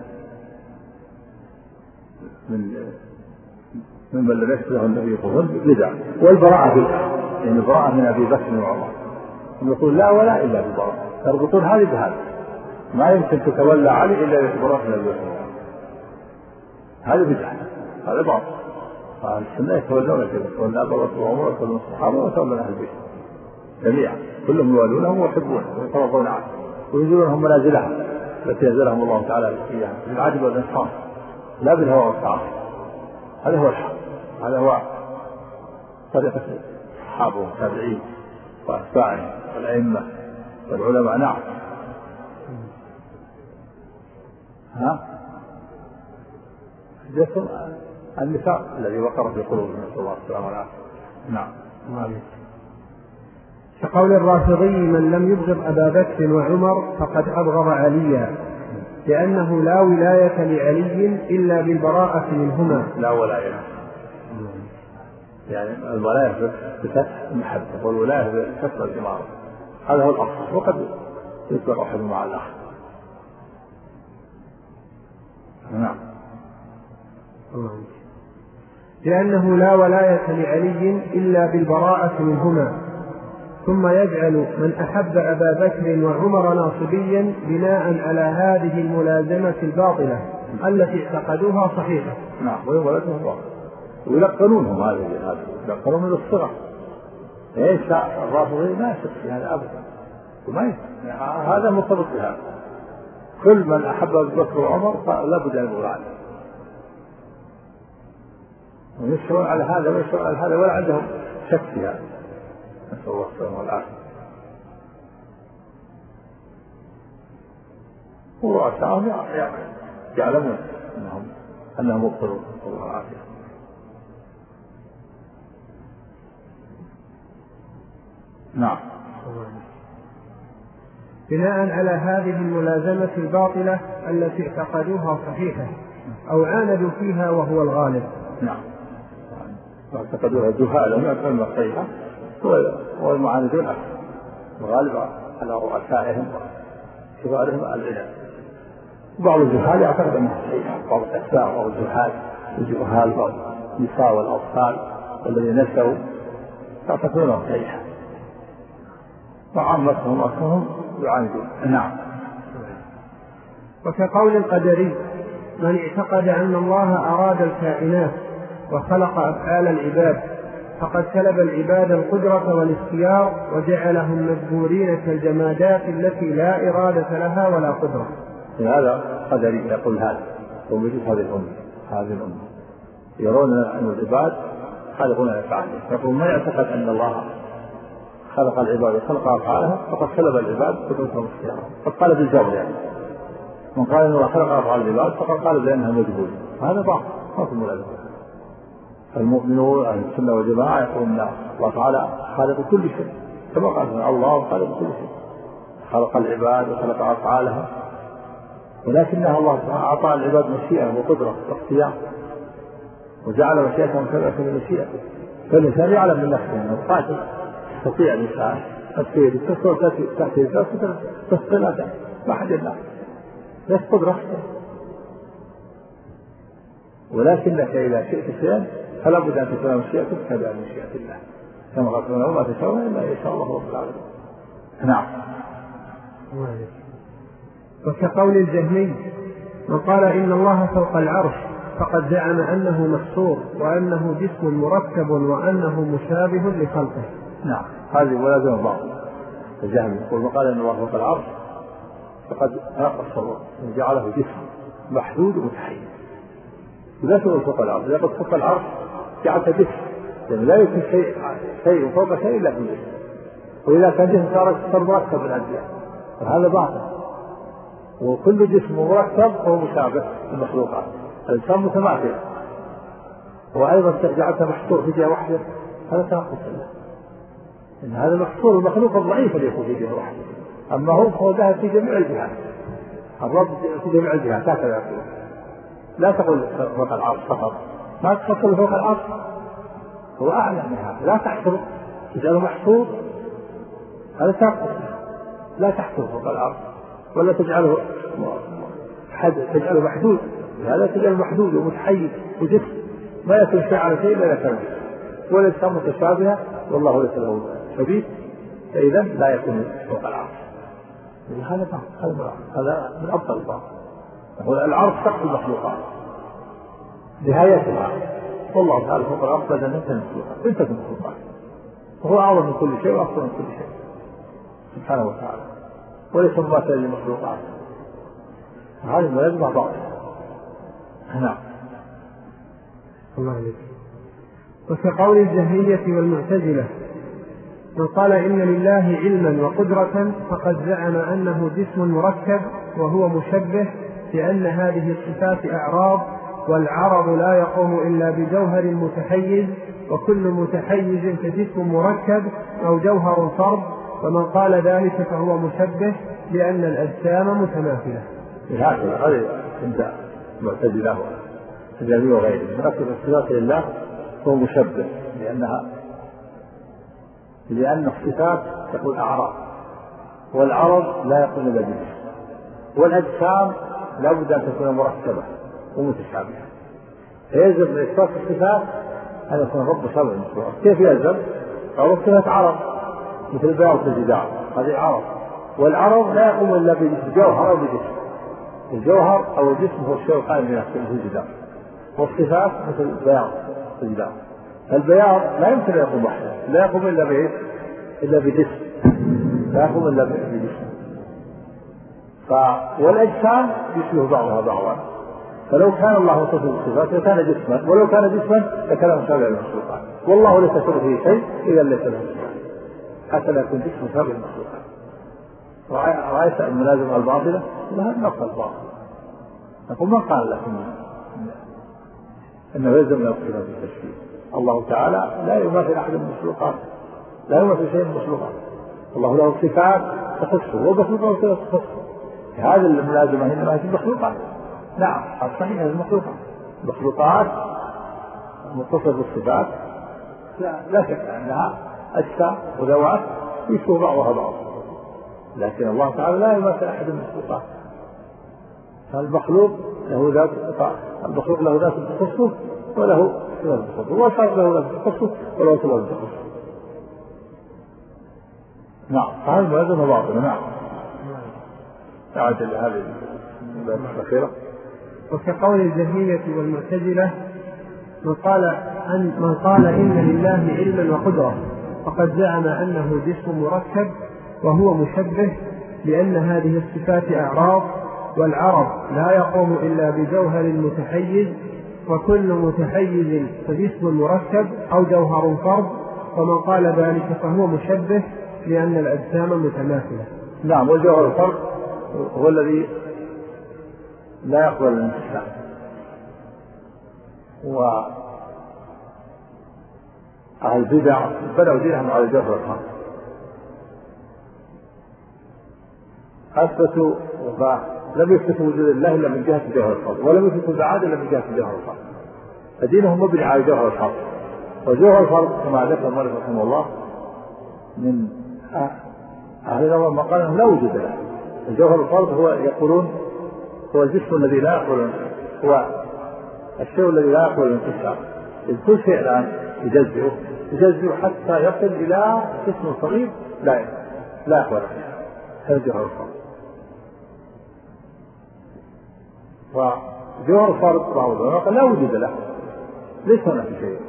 من ممن لم يشبه النبي يقول بدعة، والبراءة بدعة، يعني البراءة من أبي بكر وعمر. يقول لا ولا إلا بالبراءة، تربطون هذه بهذا، ما يمكن تتولى علي إلا بالبراءة من أبي بكر. هذا بدعة، هذا باطل. فالسنة يتولون كذا، يتولى أبا بكر وعمر ويتولون الصحابة ويتولون أهل البيت جميعا، كلهم يوالونهم ويحبونهم ويترضون عنه وينزلونهم منازلهم التي ينزلهم الله تعالى فيها بالعدل والإنصاف لا بالهوى والتعاطف. هذا هو الحق، هذا هو طريقة الصحابة والتابعين وأتباعهم والأئمة والعلماء. نعم. ها جسم النفاق الذي وقر في قلوبهم، نسأل الله السلامة والعافية. نعم. كقول الرافضي: من لم يبغض أبا بكر وعمر فقد أبغض عليا، لأنه لا ولاية لعلي إلا بالبراءة منهما. لا ولاية، يعني الولاية بفتح المحبة والولاية بكسر الإمارة، هذا هو الأصل، وقد يطلق أحد مع الآخر. نعم. لأنه لا ولاية لعلي إلا بالبراءة منهما، ثم يجعل من أحب أبا بكر وعمر ناصبيا بناء على هذه الملازمة الباطلة التي اعتقدوها صحيحة. نعم. ويولدهم باطل ويلقنونهم هذه هذه يلقنون من الصغر، ليس الرافضي ما يشك في هذا أبدا، وما هذا مرتبط بهذا. كل من أحب أبو بكر وعمر لا بد أن يبغض عليه، ويشرون على هذا ويشرون على هذا ولا عندهم شك في هذا. نسأل الله السلامة والعافية. ورؤساءهم يعلمون أنهم أنهم مبطلون، نسأل الله العافية. نعم. بناء على هذه الملازمة الباطلة التي اعتقدوها صحيحة أو عاندوا فيها وهو الغالب. نعم. اعتقدوها جهالا من الصحيحة والمعاندون أكثر، الغالب على رؤسائهم وكبارهم العلم. بعض الجهال يعتقد أنها صحيحة، بعض الأتباع بعض الجهال الجهال بعض النساء والأطفال الذين نشأوا يعتقدونها صحيحة، وعامتهم أكثرهم يعاندون. نعم. وكقول القدري من اعتقد أن الله أراد الكائنات وخلق أفعال العباد فقد سلب العباد القدرة والاختيار وجعلهم مجبورين كالجمادات التي لا إرادة لها ولا قدرة. هذا قدري يقول هذا ومجلس هذه الأمة هذه الأمة يرون أن العباد خالقون أفعالهم، يقول من يعتقد أن الله خلق العباد وخلق أفعالهم فقد سلب العباد قدرتهم واختيارهم. قد قال بالجبر، يعني من قال أن الله خلق أفعال العباد فقد قال بأنها مجبورة. هذا باطل ما في ملازمة. المؤمنون أهل السنة والجماعة يقولون الله تعالى خالق كل شيء، كما قال الله خالق كل شيء، خلق العباد وخلق أفعالها، ولكنها الله تعالى أعطى العباد مشيئة وقدرة واختيار وجعل مشيئتهم كما في مشيئته. فالإنسان يعلم من نفسه أنه قادر يستطيع الإنسان السير تصل تأتي تأتي تصل تصل ما حد يمنع، ليس قدرة. ولكنك إذا شئت شيئا فلا بد أن تكون مشيئتك كذا مشيئة الله، كما قال سبحانه وما تشاءون إلا إن شاء الله رب العالمين. نعم. وكقول الجهمي من قال إن الله فوق العرش فقد زعم أنه محصور وأنه جسم مركب وأنه مشابه لخلقه. نعم. هذه ملازمة بعض الجهمي يقول من قال إن الله فوق العرش فقد أقصر وجعله جسم محدود ومتحيز. لا تقول فوق العرش، إذا قلت فوق العرش جعلت جسم، يعني لا يمكن شيء شيء فوق شيء إلا في الجسم، وإذا كان جسم صار مركب الأجزاء، فهذا باطل. وكل جسم مركب هو مشابه للمخلوقات، الإنسان متماثل، وأيضا جعلته محصور في جهة واحدة، هذا تناقض الله. إن هذا محصور المخلوق الضعيف اللي يكون في جهة واحدة، أما هو فهو ذهب في جميع الجهات، الرب في جميع الجهات. هكذا يقول. لا تقول فوق العرش فقط، ما تفصل فوق العرش، هو أعلى من هذا. لا تحصر تجعله محصور، هذا تناقض. لا تحصر فوق العرش ولا تجعله حد تجعله محدود، هذا تجعله محدود ومتحيز وجسم ما يكون شيء على شيء إلا كذا، وليس متشابهة والله ليس له شبيه، فإذا لا يكون فوق العرش. هذا هذا هذا من أبطل الباطل. العرش سقف المخلوقات نهايتها، والله تعالى فوق العرش بدل أن تنسى المخلوقات أنت المخلوقات، وهو أعظم من كل شيء وأفضل من كل شيء سبحانه وتعالى، وليس مماثلا للمخلوقات. هذه الملازمة باطلة. نعم. الله عليك. وكقول الجهمية والمعتزلة من قال إن لله علما وقدرة فقد زعم أنه جسم مركب وهو مشبه، لأن هذه الصفات أعراض، والعرض لا يقوم إلا بجوهر متحيز، وكل متحيز كجسم مركب أو جوهر فرد، ومن قال ذلك فهو مشبه لأن الأجسام متماثلة. هكذا هذا عند المعتزلة والجهمية وغيره، من أكثر الصفات لله هو مشبه، لأنها لأن الصفات تكون أعراض، والعرض لا يكون إلا جسم، والأجسام لا بد أن تكون مركبة ومتشابهة، فيجب من إثبات الصفات أن يكون الرب شبه المخلوقات. كيف يلزم؟ أو صفات عرض مثل البياض والجدار، هذه عرض، والعرض لا يقوم إلا بجوهر أو بجسم، الجوهر أو الجسم هو الشيء القائم بنفسه مثل الجدار، والصفات مثل البياض والجدار، البياض لا يمكن أن يقوم وحده، لا يقوم إلا بإيه؟ إلا بجسم، لا يقوم إلا بجسم. والأجسام يشبه بعضها بعضا، فلو كان الله متصف بالصفات لكان جسما، ولو كان جسما لكان مشابها للمخلوقات، والله ليس كمثله شيء إذا ليس له صفات، حتى لا يكون جسم مشابه للمخلوقات. رأيت الملازمة الباطلة لها النقص الباطل، نقول من قال لكم إنه يلزم من الصفات التشبيه؟ الله تعالى لا يماثل أحد من المخلوقات، لا يماثل شيء من المخلوقات، الله له صفات تخصه وبخلقه تخصه. هذا الملازمة هنا هذه المخلوقات، نعم صحيح هذه المخلوقات، المخلوقات متصفة بالصفات لا, لا شك أنها أجسام وذوات يشبه بعضها بعض، لكن الله تعالى لا يماثل أحد من المخلوقات. فالمخلوق له ذات، المخلوق له ذات تخصه وله ذات تخصه، والخلق له ذات تخصه وله ذات تخصه. نعم فهذا الملازمة باطلة. نعم تعجل هذه الأخيرة. وكقول الجهمية والمعتزلة من قال أن من قال إن لله علما وقدرة فقد زعم أنه جسم مركب وهو مشبه، لأن هذه الصفات أعراض، والعرض لا يقوم إلا بجوهر متحيز، وكل متحيز فجسم مركب أو جوهر فرد، ومن قال ذلك فهو مشبه لأن الأجسام متماثلة. نعم والجوهر الفرد هو الذي لا يقبل الانفصال، وأهل البدع بنوا دينهم على الجوهر الفرد، أثبتوا لم يثبتوا وجود الله إلا من جهة الجوهر الفرد، ولم يثبتوا العادة إلا من جهة الجوهر الفرد، فدينهم مبني على الجوهر الفرد. وجوهر الفرد كما ذكر المؤلف رحمه الله من أهل النظر ما قال لا وجود له. الجوهر الفرد هو يقولون هو الجسم الذي لا يقبل، هو الشيء الذي لا يقبل الانفصال، إذ كل شيء الآن يجزئه يجزئه حتى يصل إلى جسم صغير لا لا يقبل هذا الجوهر الفرد. وجوهر الفرد بعض العلماء لا وجود له، ليس هناك شيء،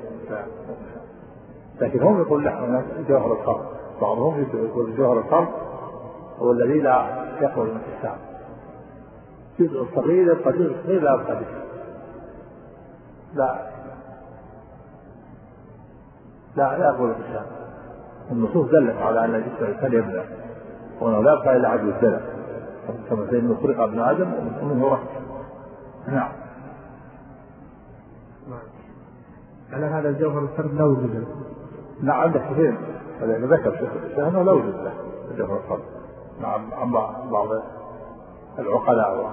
لكن هم يقول لا هناك جوهر الفرد، بعضهم يقول جوهر الفرد هو الذي لا يقبل الانفصال، جزء صغير يبقى جزء صغير لا يبقى جزء لا لا لا يقبل الانفصال. النصوص دلت على أن جسم الإنسان يبلغ وأنه لا يبقى إلا عجز الزلل، كما سيدنا خلق ابن آدم ومنه رحمة. نعم. على هذا الجوهر الفرد لا وجود له. نعم عندك كثير هذا ذكر شيخ الإسلام لا وجود له الجوهر الفرد. نعم عن بعض العقلاء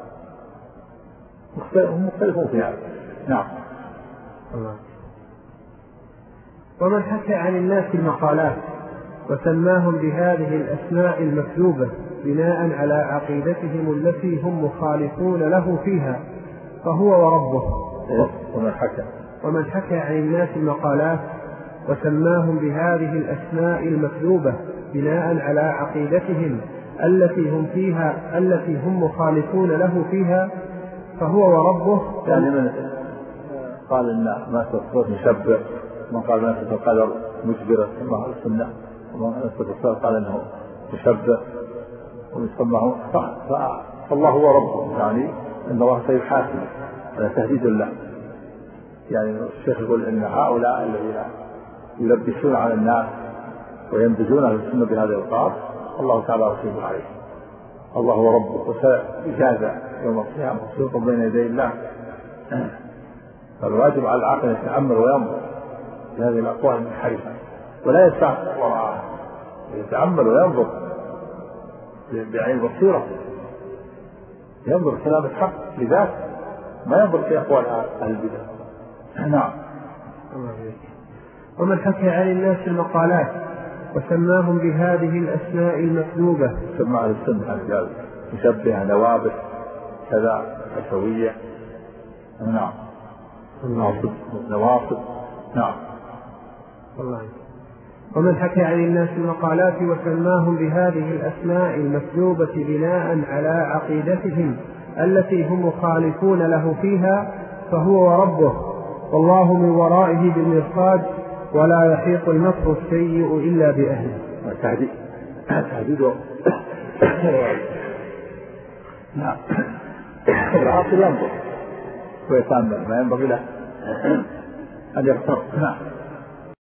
مختلفون في هذا. نعم. ومن حكى عن الناس المقالات وسماهم بهذه الأسماء المكذوبة بناء على عقيدتهم التي هم مخالفون له فيها فهو وربه. ومن حكى ومن حكى عن الناس المقالات وسماهم بهذه الأسماء المكذوبة بناء على عقيدتهم التي هم فيها التي هم مخالفون له فيها فهو وربه. يعني من قال إن ما تصفر مشبه، من قال ما تصفر قدر مجبرة ثم أهل السنة، ومن تصفر قال إنه مشبه ويسمى فالله هو ربه، يعني إن الله سيحاسب، هذا تهديد الله. يعني الشيخ يقول إن هؤلاء الذين يلبسون على الناس وينبذون أهل السنة بهذا القرار الله تعالى رسول عليه، الله هو ربه وسيجازى يوم القيامة وسيطر بين يدي الله. فالواجب على العاقل يتأمل وينظر في هذه الأقوال المنحرفة ولا يستعصي وراءها، يتأمل وينظر بعين بصيرة، ينظر كلام الحق لذات ما ينظر في أقوال أهل البدع. نعم. ومن حكى عن الناس المقالات وسماهم بهذه الأسماء المكذوبة، سمى على السنة قال مشبهة نوابس كذا أسوية. نعم. نواصب نواصب. نعم. والله. ومن حكى عن الناس المقالات وسماهم بهذه الأسماء المكذوبة بناء على عقيدتهم التي هم مخالفون له فيها فهو وربه. والله من ورائه بالمرصاد ولا يحيط المكر السيء إلا بأهله. تهديد تهديد نعم. العاقل ينظر ويتأمل، ما ينبغي له أن يغتر. نعم.